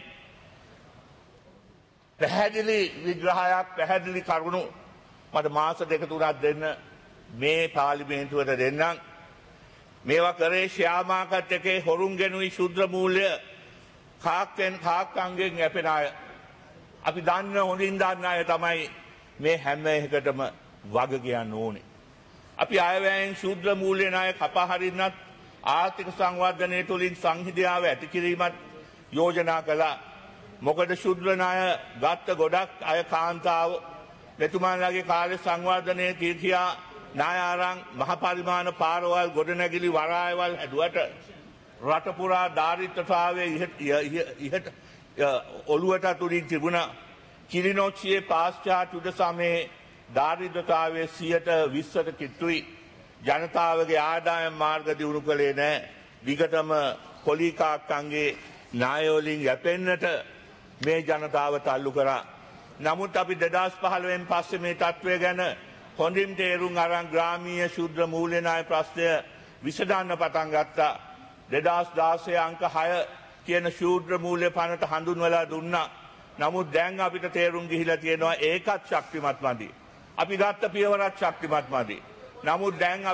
L: පැහැදිලි විග්‍රහයක් පැහැදිලි කරුණු මට මාස දෙක තුනක් දෙන්න මේ පාර්ලිමේන්තුවට දෙන්නම්. මේවා කරේ ෂෙයා මාකට් එකේ හොරුන් ගෙනුයි ශුද්ධ මූල්‍ය කාක්කන්ගෙන් යැපෙන අය. අපි දන්න හොඳින් දන්න අය තමයි මේ හැම එකටම වග කියන්න ඕනේ. අපි අයවැයෙන් ශුද්ධ මූල්‍ය ණය කපා හරින්නත් ආර්ථික සංවර්ධනය තුළින් සංහිඳියාව ඇති කිරීමත් යෝජනා කළා. මොකද ශුද්‍ර ණය ගත්ත ගොඩක් අය කාන්තාව මෙතුමාලගේ කාලේ සංවර්ධනය කියා ණය අරන් මහ පරිමාණ පාරවල් ගොඩනැගිලි වරායවල් හැදුවට රට පුරා දාරිද්‍රතාවයේ ඉහට ඔළුවට උඩින් තිබුණා. කිලිනොච්චියේ පාශ්චාත්‍ය යුද සමයේ දාරිද්‍රතාවයේ 20% කිට්ටුයි. ජනතාවගේ ආදායම් මාර්ග දියුණු කළේ නැහැ. විකටම පොලිකාක්කන්ගේ ණය වලින් යැපෙන්නට මේ ජනතාව තල්ලු කරා. නමුත් අපි 2015න් පස්සේ මේ තත්ත්වය ගැන හොඳින් තේරුම් අරන් ග්‍රාමීය ශුද්ධ මූල්‍ය ණය ප්‍රශ්නය විසඳන්න පටන් ගත්තා. 2016 අංක 6 කියන ශූද්‍ර මූල්‍ය පනත හඳුන්වලා දුන්නා. නමුත් දැන් අපිට තේරුම් ගිහිලා තියෙනවා ඒකත් ශක්තිමත් මදි. අපි ගත්ත පියවරත් ශක්තිමත් මදි. නමුත් දැන්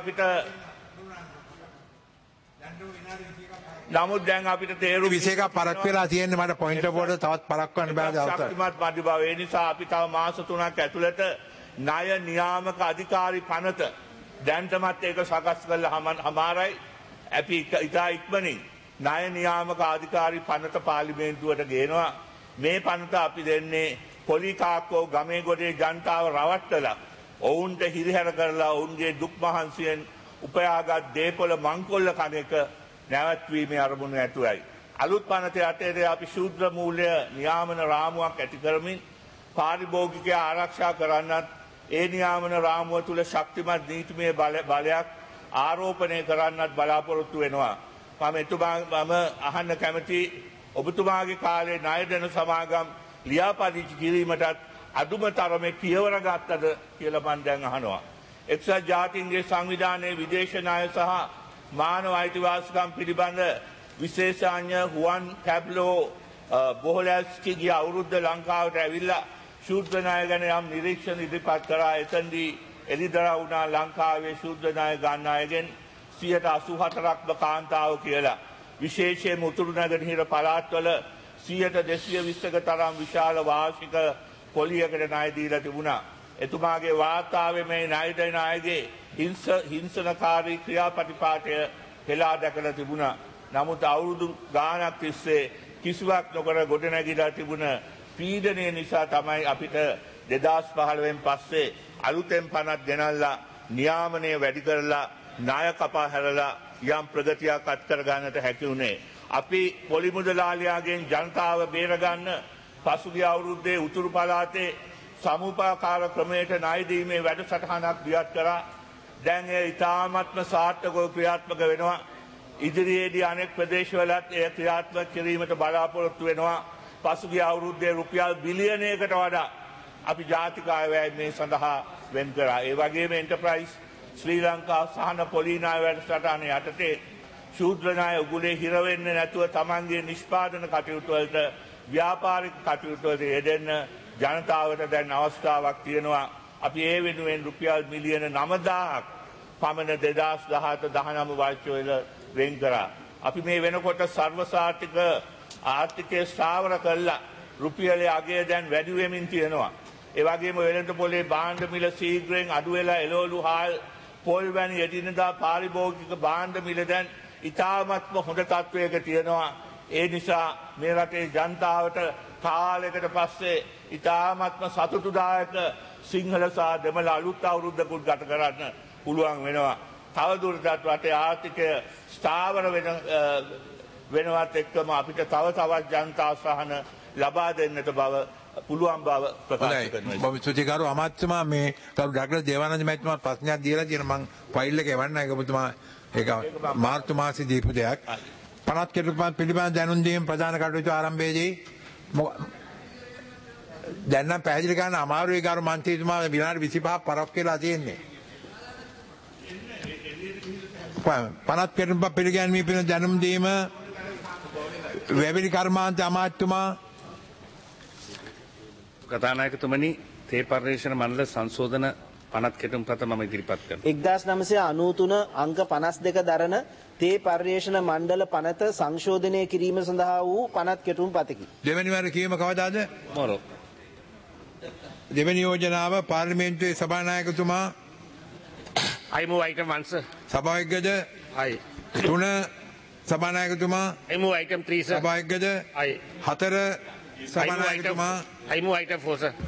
L: අපිට තේරුම්
A: 21ක් පරක් වෙලා තියෙන්නේ මට පොයින්ට් ඔෆ් ඕඩර් තවත් පරක් කරන්න බෑ දවසට.
L: ශක්තිමත් මදි බව. ඒ නිසා අපි තව මාස 3ක් ඇතුළත ණය නියාමක අධිකාරී පනත දැන්ටමත් ඒක සකස් කරලා හමාරයි. අපි ඉතා ඉක්මනින් ණය නියාමක අධිකාරී පනත පාර්ලිමේන්තුවට ගේනවා. මේ පනත අපි දෙන්නේ පොලිකාක්කෝ ගමේ ගොඩේ ජනතාව රවට්ටලා ඔවුන්ට හිරිහැර කරලා ඔවුන්ගේ දුක් මහන්සියෙන් උපයාගත් දේපොළ මංකොල්ල කන එක නැවැත්වීමේ අරමුණ ඇතුවයි. අලුත් පනතේ අතේ අපි ශූද්‍ර මූල්‍ය නියාමන රාමුවක් ඇති කරමින් පාරිභෝගිකයා ආරක්ෂා කරන්නත් ඒ නියාමන රාමුව තුළ ශක්තිමත් නීතිමය බලයක් ආරෝපණය කරන්නත් බලාපොරොත්තු වෙනවා. මම අහන්න කැමති ඔබතුමාගේ කාලේ ණය දෙන සමාගම් ලියාපදිංචි කිරීමටත් අදුම තරමේ පියවර ගත්තද කියලා මම දැන් අහනවා. එක්සත් ජාතීන්ගේ සංවිධානයේ විදේශ ණය සහ මානව අයිතිවාසිකම් පිළිබඳ විශේෂඥ හුවන් ටැබ්ලෝ බොහොලස්කි ගිය අවුරුද්ද ලංකාවට ඇවිල්ලා ශුද්ධ ණය ගැන යම් නිරීක්ෂණ ඉදිරිපත් කරා. එතෙන්දී එළිදරව් වුණා ලංකාවේ ශුද්ධ ණය ගන්න අයගෙන් 84%ක්ම කාන්තාව කියලා. විශේෂයෙන්ම උතුරු නැගෙනහිර පළාත්වල 220ක තරම් විශාල වාර්ෂික පොලියකට ණය දීලා තිබුණා. එතුමාගේ වාර්තාවේ මේ ණය දෙන අයගේ හිංසනකාරී ක්‍රියාපටිපාටය හෙලා දැකලා තිබුණා. නමුත් අවුරුදු ගාණක් තිස්සේ කිසිවක් නොකර ගොඩනැගිලා තිබුණ පීඩනය නිසා තමයි අපිට 2015න් පස්සේ අලුතෙන් පනත් ගෙනල්ලා නියාමනය වැඩි කරලා ණය කපා හැරලා යම් ප්‍රගතියක් අත් කර ගන්නට හැකි වුණේ. අපි පොලි මුදලාලියාගෙන් ජනතාව බේරගන්න පසුගිය අවුරුද්දේ උතුරු පළාතේ සමුපාකාර ක්‍රමයට ණය දීමේ වැඩසටහනක් දියත් කරා. දැන් ඒ ඉතාමත්ම සාර්ථකව ක්‍රියාත්මක වෙනවා. ඉදිරියේදී අනෙක් ප්‍රදේශවලත් එය ක්‍රියාත්මක කිරීමට බලාපොරොත්තු වෙනවා. පසුගිය අවුරුද්දේ රුපියල් බිලියනයකට වඩා අපි ජාතික අයවැය මේ සඳහා වෙන් කරා. ඒ වගේම එන්ටර්ප්‍රයිස් ශ්‍රී ලංකා සහන පොලී ණය වැඩසටහන යටතේ ශූද්‍ර ණය උගුලේ හිර වෙන්නේ නැතුව තමන්ගේ නිෂ්පාදන කටයුතු වලට ව්‍යාපාරික කටයුතු වලට යෙදෙන්න ජනතාවට දැන් අවස්ථාවක් තියෙනවා. අපි ඒ වෙනුවෙන් රුපියල් මිලියන 9000ක් පමණ 2017-19 වර්ෂවල වෙන් කරා. අපි මේ වෙනකොට සර්වසාර්ථක ආර්ථිකය ස්ථාවර කළා. රුපියලේ අගය දැන් වැඩි වෙමින් තියෙනවා. ඒ වගේම වෙළඳ පොලේ භාණ්ඩ මිල ශීඝ්‍රයෙන් අඩු වෙලා එළවලු හාල් පොල් වැනි එදිනෙදා පාරිභෝගික භාණ්ඩ මිල දැන් ඉතාමත්ම හොඳ තත්වයක තියෙනවා. ඒ නිසා මේ රටේ ජනතාවට කාලයකට පස්සේ ඉතාමත්ම සතුටුදායක සිංහල සහ දෙමළ අලුත් අවුරුද්දකුත් ගත කරන්න පුළුවන් වෙනවා. තවදුරටත් රටේ ආර්ථිකය ස්ථාවර වෙනවත් එක්කම අපිට තව තවත් ජනතා සහන ලබා දෙන්නට බව පුළුවන් බව ප්‍රකාශ කරනවා.
A: ස්තුතිකරු අමාත්‍යතුමා මේ කරු ඩග්ලස් දේවානන්ද මහත්මයා ප්‍රශ්නයක් දීලා තියෙන මම ෆයිල් එක එවන්න ඒක ඔබතුමා ඒක මාර්තු මාසයේ දීපු දෙයක්. පනත් කෙටුපත් පිළිබඳ දැනුම් දීම ප්‍රධාන කටයුතු ආරම්භයේදී දැන් නම් පැහැදිලි කරන්න අමාරුයි ගරු මන්ත්‍රීතුමා විනාඩි 25ක් පරක් වෙලා තියෙන්නේ. පනත් කෙටුපත් පිළිගැන්වීම පිළිබඳ දැනුම් දීම වැවිලි කර්මාන්ත අමාත්‍යතුමා
B: කතානායකතුමනි තේ පර්යේෂණ මණ්ඩල සංශෝධන පනත් කෙටුම්පත මම ඉදිරිපත් කරනවා.
M: 1993 අංක 52 දරන තේ පර්යේෂණ මණ්ඩල පනත සංශෝධනය කිරීම සඳහා වූ පනත් කෙටුම්පතකි.
A: දෙවැනි වර කීම කවදාද?
B: මොරෝ.
A: දෙවැනි යෝජනාව පාර්ලිමේන්තුවේ සභානායකතුමා
B: I move item 1 sir.
A: සභාවකද?
B: I.
A: 3 සභානායකතුමා
B: I move item 3 sir.
A: සභාවකද?
B: I.
A: 4 සභානායකතුමා
B: I move item 4, sir.